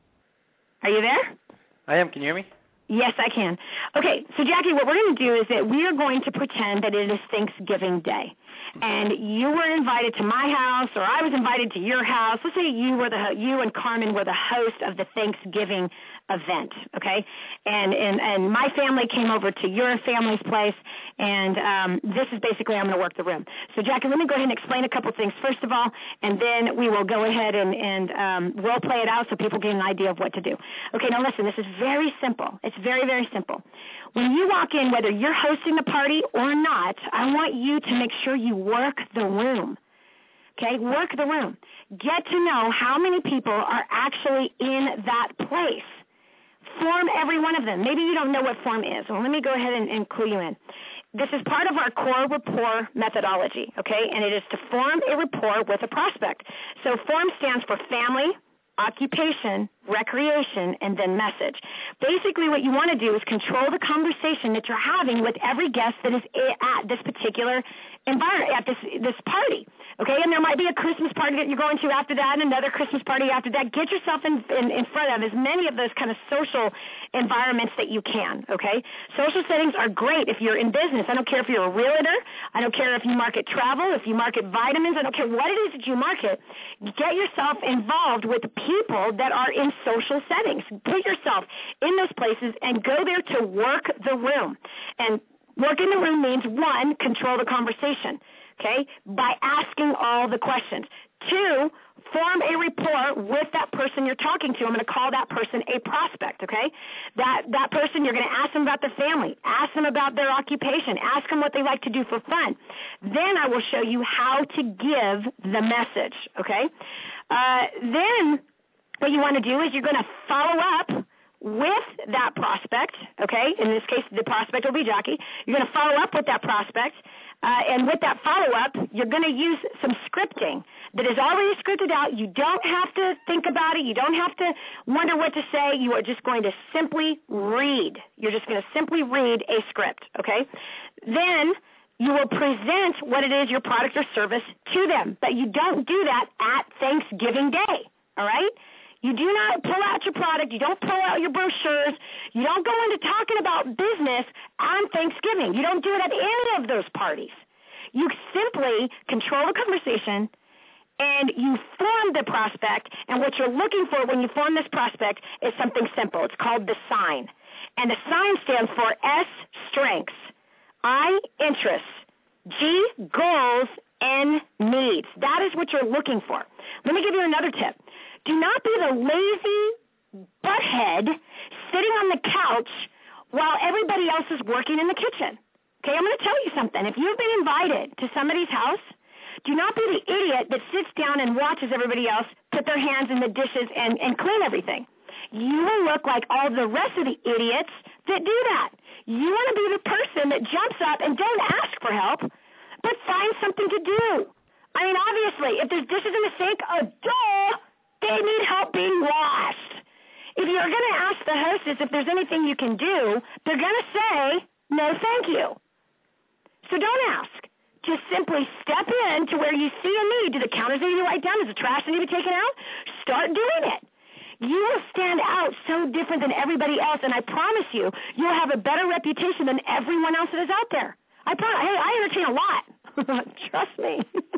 Are you there? I am. Can you hear me? Yes, I can. Okay, so Jackie, what we're going to do is that we are going to pretend that it is Thanksgiving Day, and you were invited to my house, or I was invited to your house. Let's say you and Carmen were the host of the Thanksgiving event, okay? And my family came over to your family's place, and this is basically I'm going to work the room. So, Jackie, let me go ahead and explain a couple things first of all, and then we will go ahead and role play it out so people get an idea of what to do. Okay, now listen, this is very simple. It's very, very simple. When you walk in, whether you're hosting the party or not, I want you to make sure you work the room. Okay, work the room. Get to know how many people are actually in that place. Form every one of them. Maybe you don't know what form is. Well, let me go ahead and clue you in. This is part of our core rapport methodology, okay, and it is to form a rapport with a prospect. So FORM stands for family, occupation, recreation, and then message. Basically, what you want to do is control the conversation that you're having with every guest that is at this particular environment, at this party. Okay, and there might be a Christmas party that you're going to after that, and another Christmas party after that. Get yourself in front of as many of those kind of social environments that you can. Okay, social settings are great if you're in business. I don't care if you're a realtor. I don't care if you market travel, if you market vitamins. I don't care what it is that you market. Get yourself involved with people that are in social settings. Put yourself in those places and go there to work the room. And work in the room means, 1, control the conversation, okay, by asking all the questions. 2, form a rapport with that person you're talking to. I'm going to call that person a prospect, okay? That person, you're going to ask them about their family, ask them about their occupation, ask them what they like to do for fun. Then I will show you how to give the message, okay? Then what you want to do is you're going to follow up with that prospect, okay? In this case, the prospect will be Jackie. You're going to follow up with that prospect, and with that follow-up, you're going to use some scripting that is already scripted out. You don't have to think about it. You don't have to wonder what to say. You are just going to simply read. You're just going to simply read a script, okay? Then you will present what it is, your product or service, to them, but you don't do that at Thanksgiving Day, all right? You do not pull out your product. You don't pull out your brochures. You don't go into talking about business on Thanksgiving. You don't do it at any of those parties. You simply control the conversation and you form the prospect, and what you're looking for when you form this prospect is something simple. It's called the sign. And the sign stands for S, strengths, I, interests, G, goals, N, needs. That is what you're looking for. Let me give you another tip. Do not be the lazy butthead sitting on the couch while everybody else is working in the kitchen. Okay, I'm going to tell you something. If you've been invited to somebody's house, do not be the idiot that sits down and watches everybody else put their hands in the dishes and clean everything. You will look like all the rest of the idiots that do that. You want to be the person that jumps up and don't ask for help, but find something to do. I mean, obviously, if there's dishes in the sink, they need help being washed. If you're going to ask the hostess if there's anything you can do, they're going to say, no, thank you. So don't ask. Just simply step in to where you see a need. Do the counters need to be wiped down? Does the trash need to be taken out? Start doing it. You will stand out so different than everybody else, and I promise you, you'll have a better reputation than everyone else that is out there. Hey, I entertain a lot. Trust me.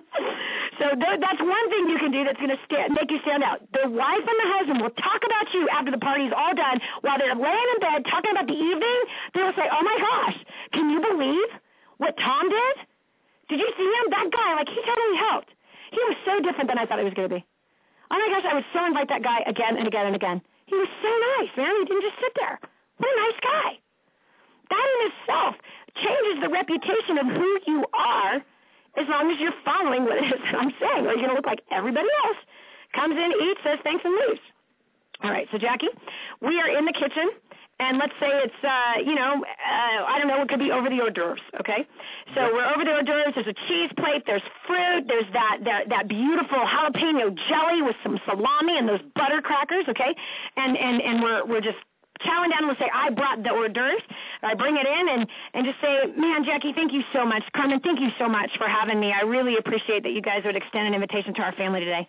So that's one thing you can do that's going to make you stand out. The wife and the husband will talk about you after the party's all done while they're laying in bed talking about the evening. They will say, oh, my gosh, can you believe what Tom did? Did you see him? That guy, he totally helped. He was so different than I thought he was going to be. Oh, my gosh, I would so invite that guy again and again and again. He was so nice, man. He didn't just sit there. What a nice guy. That in itself changes the reputation of who you are as long as you're following what it is that I'm saying. Or you're going to look like everybody else. Comes in, eats, says thanks, and leaves. All right, so, Jackie, we are in the kitchen. And let's say it's, I don't know, it could be over the hors d'oeuvres, okay? So we're over the hors d'oeuvres. There's a cheese plate. There's fruit. There's that beautiful jalapeno jelly with some salami and those butter crackers, okay? And we're just chowing down and we'll say, I brought the hors d'oeuvres. I bring it in and just say, man, Jackie, thank you so much. Carmen, thank you so much for having me. I really appreciate that you guys would extend an invitation to our family today.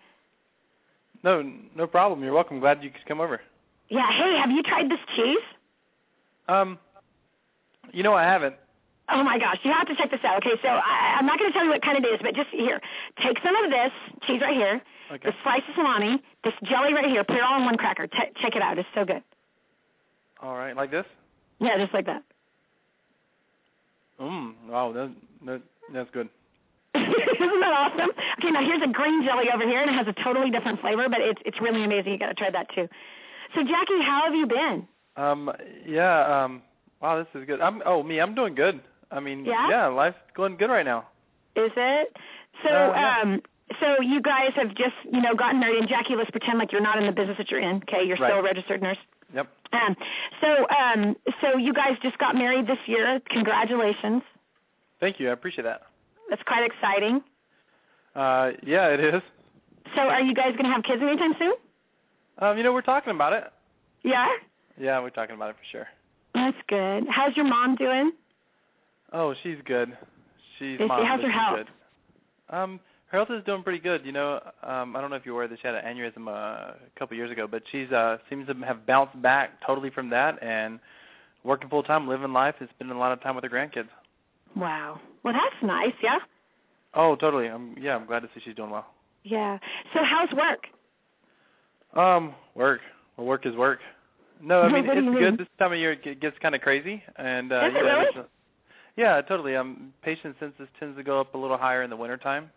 No problem. You're welcome. Glad you could come over. Yeah, hey, have you tried this cheese? I haven't. Oh, my gosh. You have to check this out. Okay, so I'm not going to tell you what kind it is, but just here. Take some of this cheese right here, okay. This slice of salami, this jelly right here. Put it all in one cracker. Check it out. It's so good. All right. Like this? Yeah, just like that. Wow, that's good. Isn't that awesome? Okay, now here's a green jelly over here, and it has a totally different flavor, but it's really amazing. You got to try that, too. So, Jackie, how have you been? Wow, this is good. I'm doing good. I mean, yeah, life's going good right now. Is it? So, yeah. So you guys have just, gotten married, and Jackie, let's pretend like you're not in the business that you're in, okay? You're right. Still a registered nurse. Yep. So you guys just got married this year. Congratulations. Thank you. I appreciate that. That's quite exciting. Yeah, it is. So are you guys going to have kids anytime soon? We're talking about it. Yeah? Yeah, we're talking about it for sure. That's good. How's your mom doing? Oh, she's good. How's her health? Good. Her health is doing pretty good. I don't know if you're aware that she had an aneurysm a couple years ago, but she's seems to have bounced back totally from that and working full time, living life, and spending a lot of time with her grandkids. Wow. Well, that's nice, yeah? Oh, totally. I'm glad to see she's doing well. Yeah. So how's work? Work. Well, work is work. No, I mean, it's good. This time of year it gets kind of crazy. And, Is it really? Yeah, totally. Patient census tends to go up a little higher in the wintertime,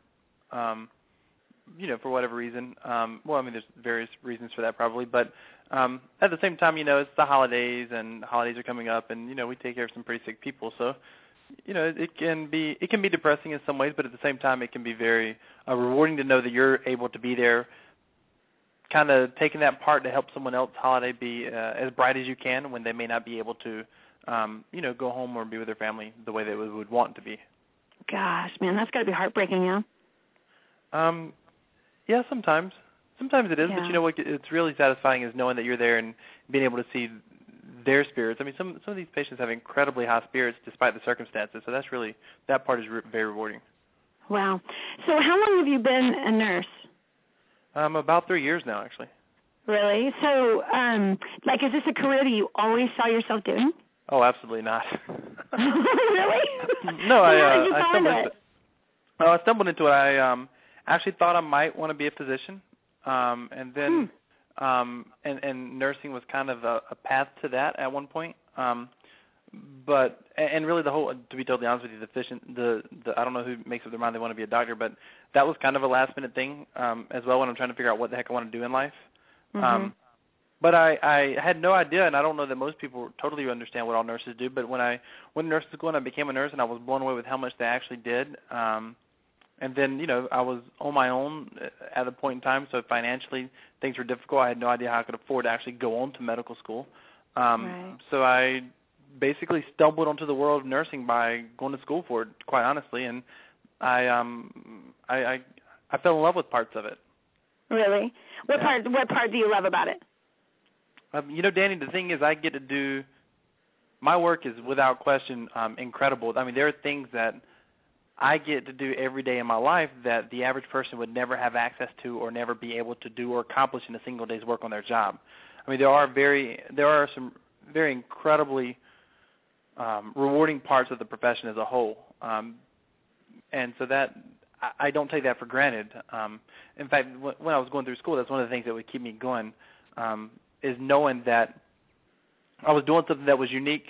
for whatever reason. There's various reasons for that probably. But at the same time, it's the holidays, and holidays are coming up, and, we take care of some pretty sick people. So, it can be depressing in some ways, but at the same time it can be very rewarding to know that you're able to be there, kind of taking that part to help someone else's holiday be as bright as you can when they may not be able to, go home or be with their family the way they would want to be. Gosh, man, that's got to be heartbreaking, yeah? Yeah, sometimes. Sometimes it is, yeah. but what it's really satisfying is knowing that you're there and being able to see their spirits. I mean, some of these patients have incredibly high spirits despite the circumstances, so that part is very rewarding. Wow. So how long have you been a nurse? About 3 years now, actually. Really? So, is this a career that you always saw yourself doing? Oh, absolutely not. Really? No, I stumbled into it. I actually thought I might want to be a physician, and then and nursing was kind of a path to that at one point. But really the whole, to be totally honest with you, the I don't know who makes up their mind they want to be a doctor, but that was kind of a last minute thing as well when I'm trying to figure out what the heck I want to do in life. But I had no idea, and I don't know that most people totally understand what all nurses do. But when I went to nursing school and I became a nurse, and I was blown away with how much they actually did. And then, you know, I was on my own at a point in time, so financially things were difficult. I had no idea how I could afford to actually go on to medical school. So I basically stumbled onto the world of nursing by going to school for it, quite honestly, and I fell in love with parts of it. Really? What part do you love about it? You know, Danny, the thing is I get to do, my work is without question incredible. I mean, there are things that I get to do every day in my life that the average person would never have access to or never be able to do or accomplish in a single day's work on their job. I mean, there are some very incredibly rewarding parts of the profession as a whole, and so that I don't take that for granted. In fact, when I was going through school, that's one of the things that would keep me going, is knowing that I was doing something that was unique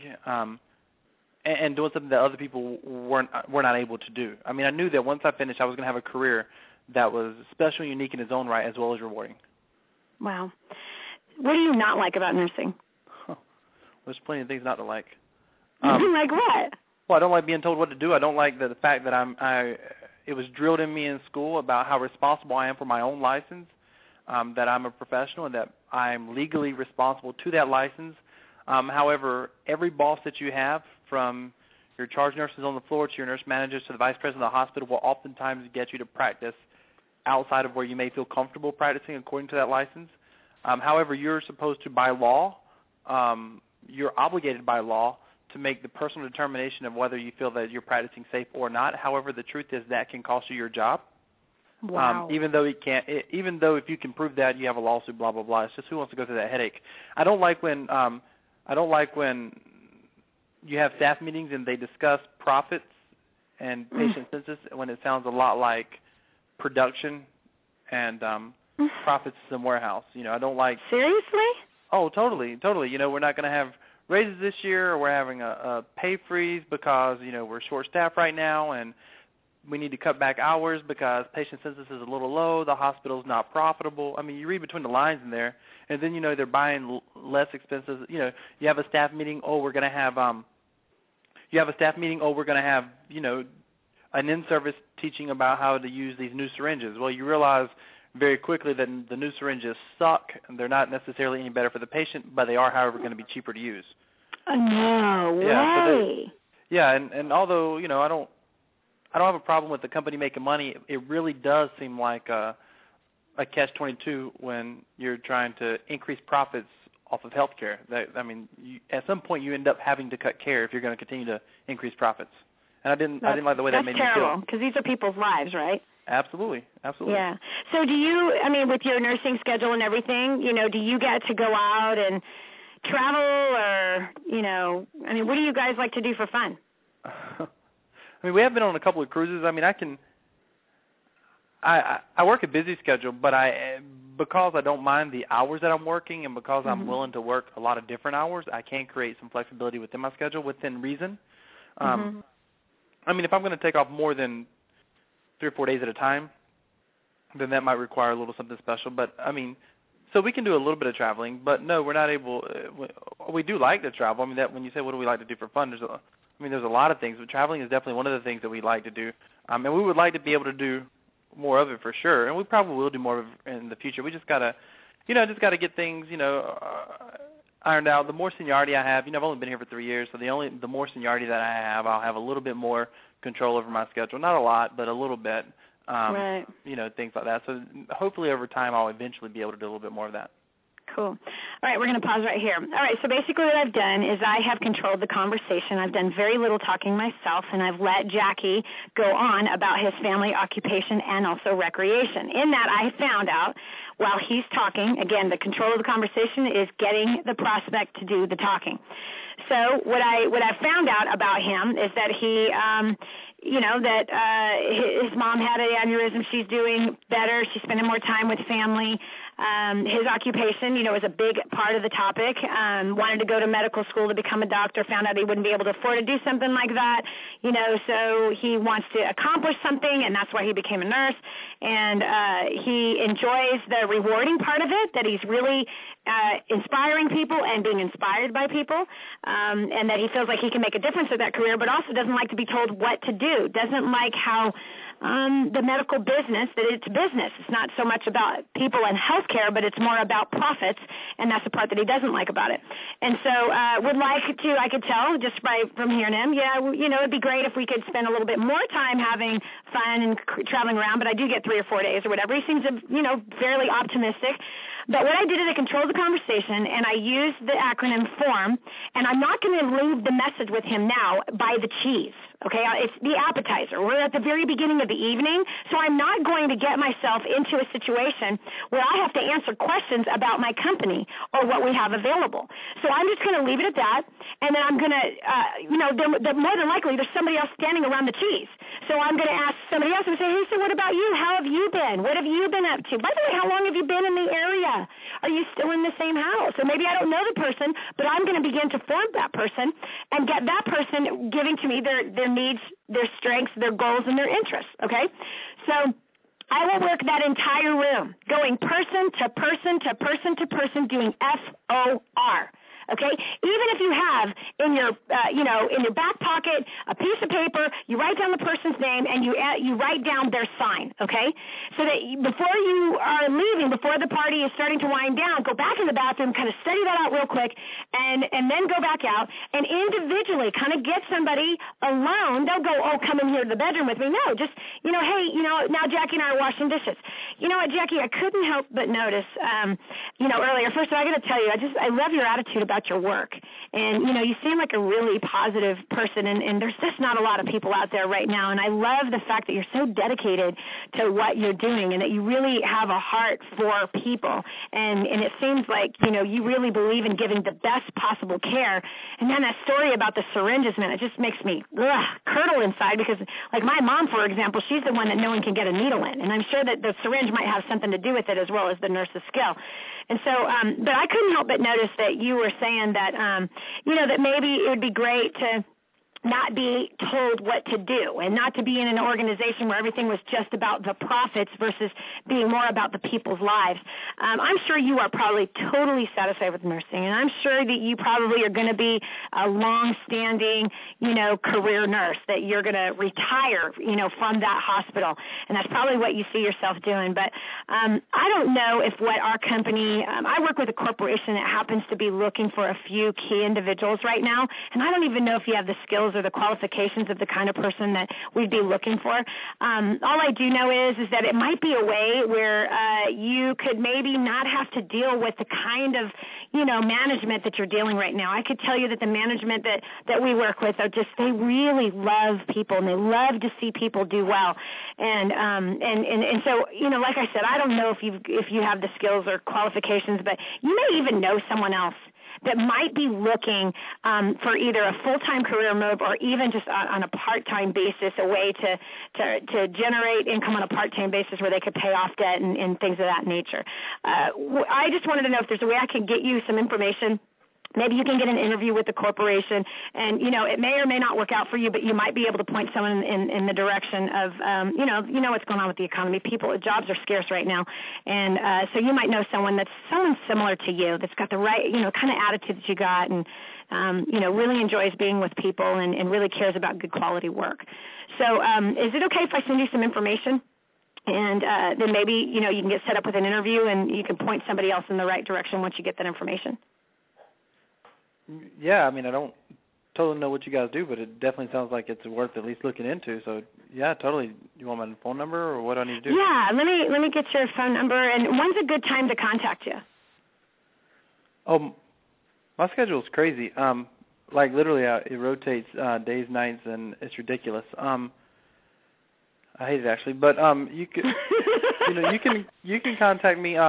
and doing something that other people were not able to do. I mean, I knew that once I finished, I was going to have a career that was special and unique in its own right as well as rewarding. Wow. What do you not like about nursing? There's plenty of things not to like. Like what? Well, I don't like being told what to do. I don't like the fact that it was drilled in me in school about how responsible I am for my own license, that I'm a professional and that I'm legally responsible to that license. However, every boss that you have, from your charge nurses on the floor to your nurse managers to the vice president of the hospital, will oftentimes get you to practice outside of where you may feel comfortable practicing according to that license. However, you're supposed to, by law, you're obligated by law to make the personal determination of whether you feel that you're practicing safe or not. However, the truth is that can cost you your job. Wow. Even though if you can prove that, you have a lawsuit, blah blah blah. It's just who wants to go through that headache. I don't like when you have staff meetings and they discuss profits and patient census when it sounds a lot like production and profits in warehouse. You know, I don't like. Seriously? Oh, totally. You know, we're not going to have raises this year, or we're having a pay freeze because, you know, we're short-staffed right now and we need to cut back hours because patient census is a little low, the hospital's not profitable. I mean, you read between the lines in there, and then, you know, they're buying less expensive. You know, you have a staff meeting, we're going to have you know, an in-service teaching about how to use these new syringes. Well, you realize very quickly that the new syringes suck, and they're not necessarily any better for the patient, but they are, however, going to be cheaper to use. No way. And although, you know, I don't have a problem with the company making money, it really does seem like a catch-22 when you're trying to increase profits off of healthcare. I mean, at some point you end up having to cut care if you're going to continue to increase profits. And I didn't like the way that made me feel. That's terrible, because these are people's lives, right? Absolutely. Yeah. So do you, I mean, with your nursing schedule and everything, you know, do you get to go out and travel or, you know, I mean, what do you guys like to do for fun? I mean, we have been on a couple of cruises. I mean, I work a busy schedule, but because I don't mind the hours that I'm working and because I'm willing to work a lot of different hours, I can create some flexibility within my schedule within reason. I mean, if I'm going to take off more than 3 or 4 days at a time, then that might require a little something special. But, I mean, so we can do a little bit of traveling, but no, we're not able. We do like to travel. I mean, that when you say what do we like to do for fun, there's a lot of things, but traveling is definitely one of the things that we like to do. And we would like to be able to do more of it for sure, and we probably will do more of it in the future. We just gotta get things, you know, ironed out. The more seniority I have, you know, I've only been here for 3 years, so the more seniority that I have, I'll have a little bit more control over my schedule. Not a lot, but a little bit. Right. You know, things like that. So hopefully over time I'll eventually be able to do a little bit more of that. Cool. All right, we're going to pause right here. All right, so basically what I've done is I have controlled the conversation. I've done very little talking myself, and I've let Jackie go on about his family, occupation, and also recreation. In that, I found out while he's talking, again, the control of the conversation is getting the prospect to do the talking. So what I found out about him is that he his mom had an aneurysm. She's doing better. She's spending more time with family. His occupation, is a big part of the topic. Wanted to go to medical school to become a doctor, found out he wouldn't be able to afford to do something like that, so he wants to accomplish something, and that's why he became a nurse. And he enjoys the rewarding part of it, that he's really inspiring people and being inspired by people, and that he feels like he can make a difference with that career, but also doesn't like to be told what to do, doesn't like how the medical business, that it's business. It's not so much about people and healthcare, but it's more about profits, and that's the part that he doesn't like about it. And so would like to, I could tell just from hearing him, it'd be great if we could spend a little bit more time having fun and traveling around, but I do get 3 or 4 days or whatever. He seems, fairly optimistic. But what I did is I controlled the conversation, and I used the acronym FORM, and I'm not going to leave the message with him now by the cheese. Okay, it's the appetizer. We're at the very beginning of the evening, so I'm not going to get myself into a situation where I have to answer questions about my company or what we have available. So I'm just going to leave it at that, and then I'm going to, more than likely, there's somebody else standing around the cheese. So I'm going to ask somebody else and say, hey, so what about you? How have you been? What have you been up to? By the way, how long have you been in the area? Are you still in the same house? So maybe I don't know the person, but I'm going to begin to form that person and get that person giving to me their needs, their strengths, their goals, and their interests, okay? So I will work that entire room, going person to person to person to person, doing FOR. Okay, even if you have in your, in your back pocket a piece of paper, you write down the person's name and you write down their sign. Okay, so that before you are leaving, before the party is starting to wind down, go back in the bathroom, kind of study that out real quick, and then go back out and individually kind of get somebody alone. Don't go, oh, come in here to the bedroom with me. No, just hey, now Jackie and I are washing dishes. You know what, Jackie? I couldn't help but notice, earlier. First of all, I got to tell you, I love your attitude about your work, and you seem like a really positive person, and there's just not a lot of people out there right now, and I love the fact that you're so dedicated to what you're doing and that you really have a heart for people, and it seems like you really believe in giving the best possible care. And then that story about the syringes, man, it just makes me curdle inside, because like my mom, for example, she's the one that no one can get a needle in, and I'm sure that the syringe might have something to do with it as well as the nurse's skill. And so, but I couldn't help but notice that you were saying that, that maybe it would be great to not be told what to do and not to be in an organization where everything was just about the profits versus being more about the people's lives. I'm sure you are probably totally satisfied with nursing, and I'm sure that you probably are going to be a long-standing, career nurse, that you're going to retire, from that hospital, and that's probably what you see yourself doing. But I don't know if what our company, I work with a corporation that happens to be looking for a few key individuals right now, and I don't even know if you have the skills or the qualifications of the kind of person that we'd be looking for. All I do know is that it might be a way where you could maybe not have to deal with the kind of, management that you're dealing right now. I could tell you that the management that we work with are just, they really love people, and they love to see people do well. And so, like I said, I don't know if you have the skills or qualifications, but you may even know someone else that might be looking for either a full-time career move or even just on a part-time basis, a way to generate income on a part-time basis where they could pay off debt and things of that nature. I just wanted to know if there's a way I can get you some information. Maybe you can get an interview with the corporation, and, it may or may not work out for you, but you might be able to point someone in the direction of, what's going on with the economy. Jobs are scarce right now, and so you might know someone similar to you that's got the right, kind of attitude that you got, and, really enjoys being with people and really cares about good quality work. So is it okay if I send you some information? And then maybe, you can get set up with an interview, and you can point somebody else in the right direction once you get that information? Yeah, I don't totally know what you guys do, but it definitely sounds like it's worth at least looking into. So, yeah, totally. You want my phone number, or what do I need to do? Yeah, let me get your phone number. And when's a good time to contact you? Oh, my schedule is crazy. Like literally, it rotates days, nights, and it's ridiculous. I hate it actually, but you can, you can contact me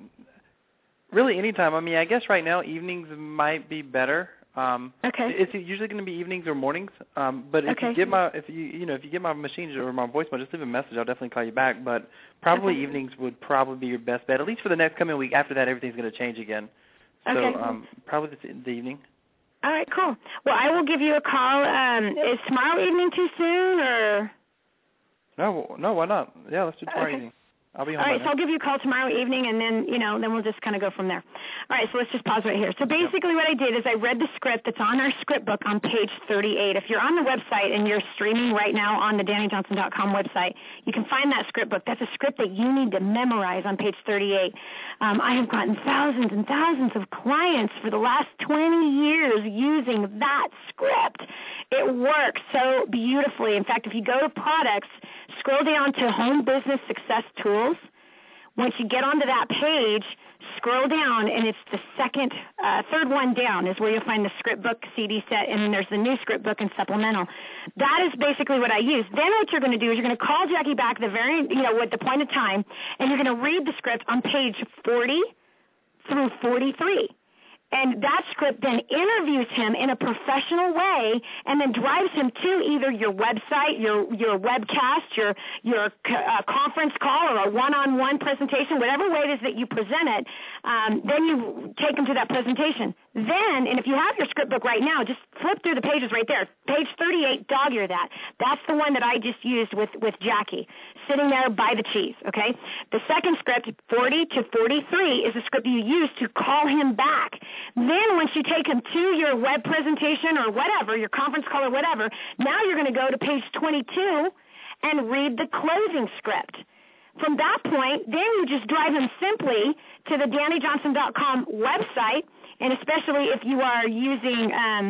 really anytime. I mean, I guess right now evenings might be better. Okay. It's usually going to be evenings or mornings. But if you get if you get my machines or my voicemail, just leave a message. I'll definitely call you back. But probably evenings would probably be your best bet, at least for the next coming week. After that, everything's going to change again. So probably the evening. All right, cool. Well, I will give you a call. Is tomorrow evening too soon, or? No, why not? Yeah, let's do tomorrow evening. I'll be home. All right, so I'll give you a call tomorrow evening, and then, then we'll just kind of go from there. All right, so let's just pause right here. So basically what I did is I read the script that's on our script book on page 38. If you're on the website and you're streaming right now on the DannyJohnson.com website, you can find that script book. That's a script that you need to memorize on page 38. I have gotten thousands and thousands of clients for the last 20 years using that script. It works so beautifully. In fact, if you go to products, scroll down to Home Business Success Tools. Once you get onto that page, scroll down, and it's the third one down is where you'll find the script book CD set, and then there's the new script book and supplemental. That is basically what I use. Then what you're going to do is you're going to call Jackie back at the point of time, and you're going to read the script on page 40 through 43. And that script then interviews him in a professional way and then drives him to either your website, your webcast, your conference call, or a one-on-one presentation, whatever way it is that you present it. Then you take him to that presentation. Then, and if you have your script book right now, just flip through the pages right there. Page 38, dog-ear that. That's the one that I just used with Jackie, sitting there by the cheese, okay? The second script, 40 to 43, is the script you use to call him back. Then once you take him to your web presentation or whatever, your conference call or whatever, now you're going to go to page 22 and read the closing script. From that point, then you just drive him simply to the DannyJohnson.com website, and especially if you are using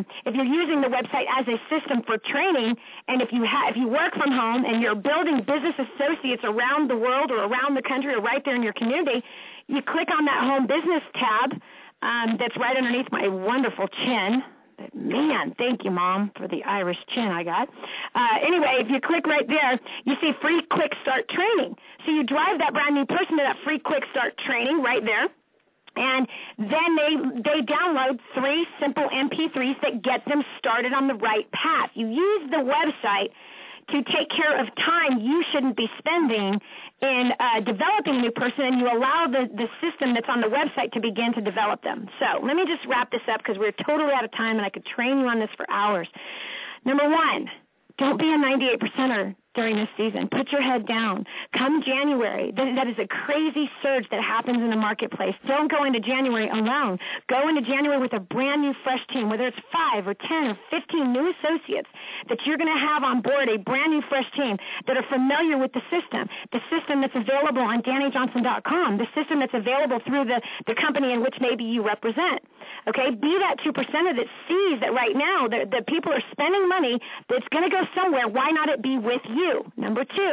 the website as a system for training, and if you work from home and you're building business associates around the world or around the country or right there in your community, you click on that Home Business tab that's right underneath my wonderful chin. Man, thank you, Mom, for the Irish chin I got. Anyway, if you click right there, you see free quick start training. So you drive that brand new person to that free quick start training right there. And then they download 3 simple MP3s that get them started on the right path. You use the website to take care of time you shouldn't be spending in developing a new person, and you allow the system that's on the website to begin to develop them. So let me just wrap this up because we're totally out of time, and I could train you on this for hours. Number 1, don't be a 98%er during this season. Put your head down. Come January, that is a crazy surge that happens in the marketplace. Don't go into January alone. Go into January with a brand new fresh team, whether it's 5 or 10 or 15 new associates that you're going to have on board, a brand new fresh team that are familiar with the system that's available on DannyJohnson.com, the system that's available through the company in which maybe you represent. Okay, be that 2%er that sees that right now that people are spending money that's going to go somewhere. Why not it be with you? Number 2,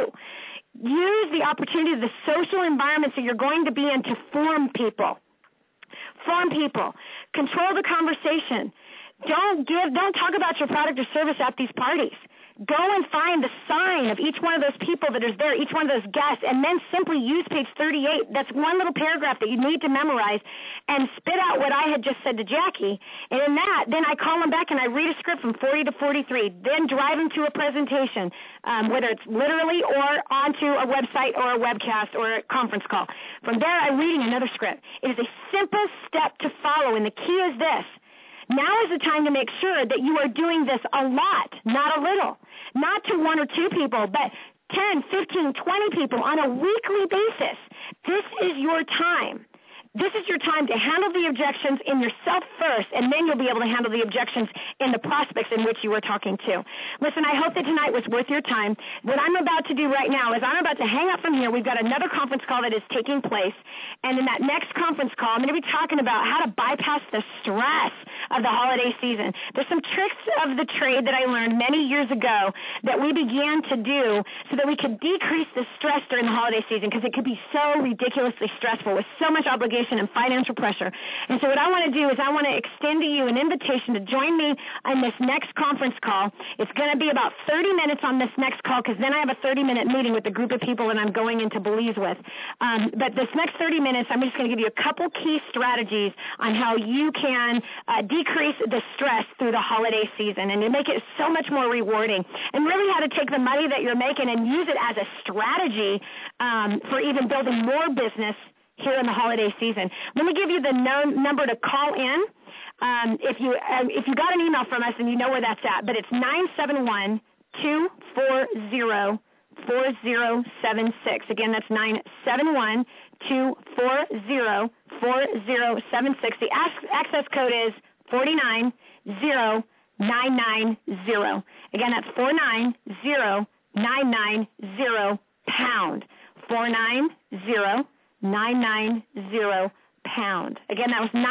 use the opportunity of the social environments that you're going to be in to form people. Form people. Control the conversation. Don't talk about your product or service at these parties. Go and find the sign of each one of those people that is there, each one of those guests, and then simply use page 38. That's one little paragraph that you need to memorize, and spit out what I had just said to Jackie. And in that, then I call him back and I read a script from 40 to 43, then drive him to a presentation, whether it's literally or onto a website or a webcast or a conference call. From there, I'm reading another script. It is a simple step to follow, and the key is this. Now is the time to make sure that you are doing this a lot, not a little. Not to 1 or 2 people, but 10, 15, 20 people on a weekly basis. This is your time. This is your time to handle the objections in yourself first, and then you'll be able to handle the objections in the prospects in which you were talking to. Listen, I hope that tonight was worth your time. What I'm about to do right now is I'm about to hang up from here. We've got another conference call that is taking place, and in that next conference call, I'm going to be talking about how to bypass the stress of the holiday season. There's some tricks of the trade that I learned many years ago that we began to do so that we could decrease the stress during the holiday season, because it could be so ridiculously stressful with so much obligation obligation and financial pressure. And so what I want to do is I want to extend to you an invitation to join me on this next conference call. It's going to be about 30 minutes on this next call because then I have a 30-minute meeting with the group of people that I'm going into Belize with. But this next 30 minutes, I'm just going to give you a couple key strategies on how you can decrease the stress through the holiday season and to make it so much more rewarding, and really how to take the money that you're making and use it as a strategy for even building more business here in the holiday season. Let me give you the number to call in. If you got an email from us and you know where that's at, but it's 971-240-4076. Again, that's 971-240-4076. The access code is 490-990. Again, that's 490-990 pound. 490-990 pound. Again, that was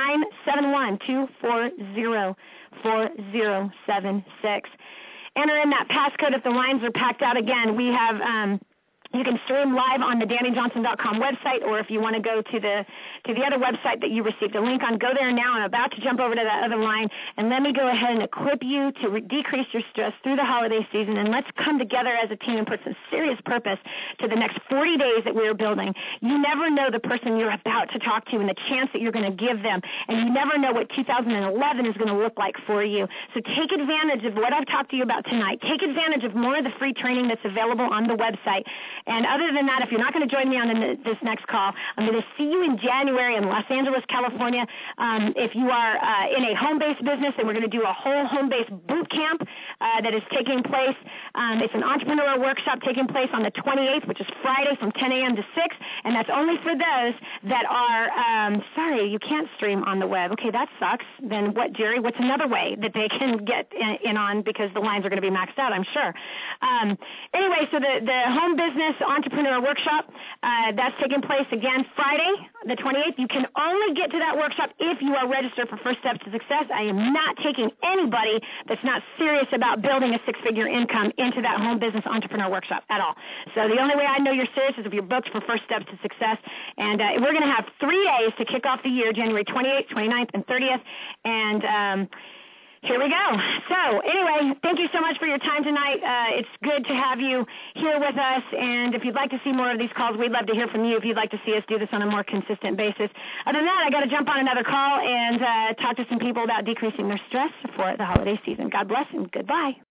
971-240-4076. Enter in that passcode if the lines are packed out. Again, we have you can stream live on the DannyJohnson.com website, or if you want to go to the other website that you received a link on, go there now. I'm about to jump over to that other line, and let me go ahead and equip you to decrease your stress through the holiday season, and let's come together as a team and put some serious purpose to the next 40 days that we are building. You never know the person you're about to talk to and the chance that you're going to give them, and you never know what 2011 is going to look like for you. So take advantage of what I've talked to you about tonight. Take advantage of more of the free training that's available on the website. And other than that, if you're not going to join me on this next call, I'm going to see you in January in Los Angeles, California. If you are in a home-based business, then we're going to do a whole home-based boot camp that is taking place. It's an entrepreneur workshop taking place on the 28th, which is Friday from 10 a.m. to 6, and that's only for those that are, sorry, you can't stream on the web. Okay, that sucks. Then what, Jerry? What's another way that they can get in on, because the lines are going to be maxed out, I'm sure. Anyway, so the home business entrepreneur workshop, that's taking place again Friday, the 28th. You can only get to that workshop if you are registered for First Steps to Success. I am not taking anybody that's not serious about building a six-figure income into that home business entrepreneur workshop at all. So the only way I know you're serious is if you're booked for First Steps to Success. And we're going to have 3 days to kick off the year, January 28th, 29th, and 30th. And here we go. So anyway, thank you so much for your time tonight. It's good to have you here with us. And if you'd like to see more of these calls, we'd love to hear from you if you'd like to see us do this on a more consistent basis. Other than that, I got to jump on another call and talk to some people about decreasing their stress for the holiday season. God bless and goodbye.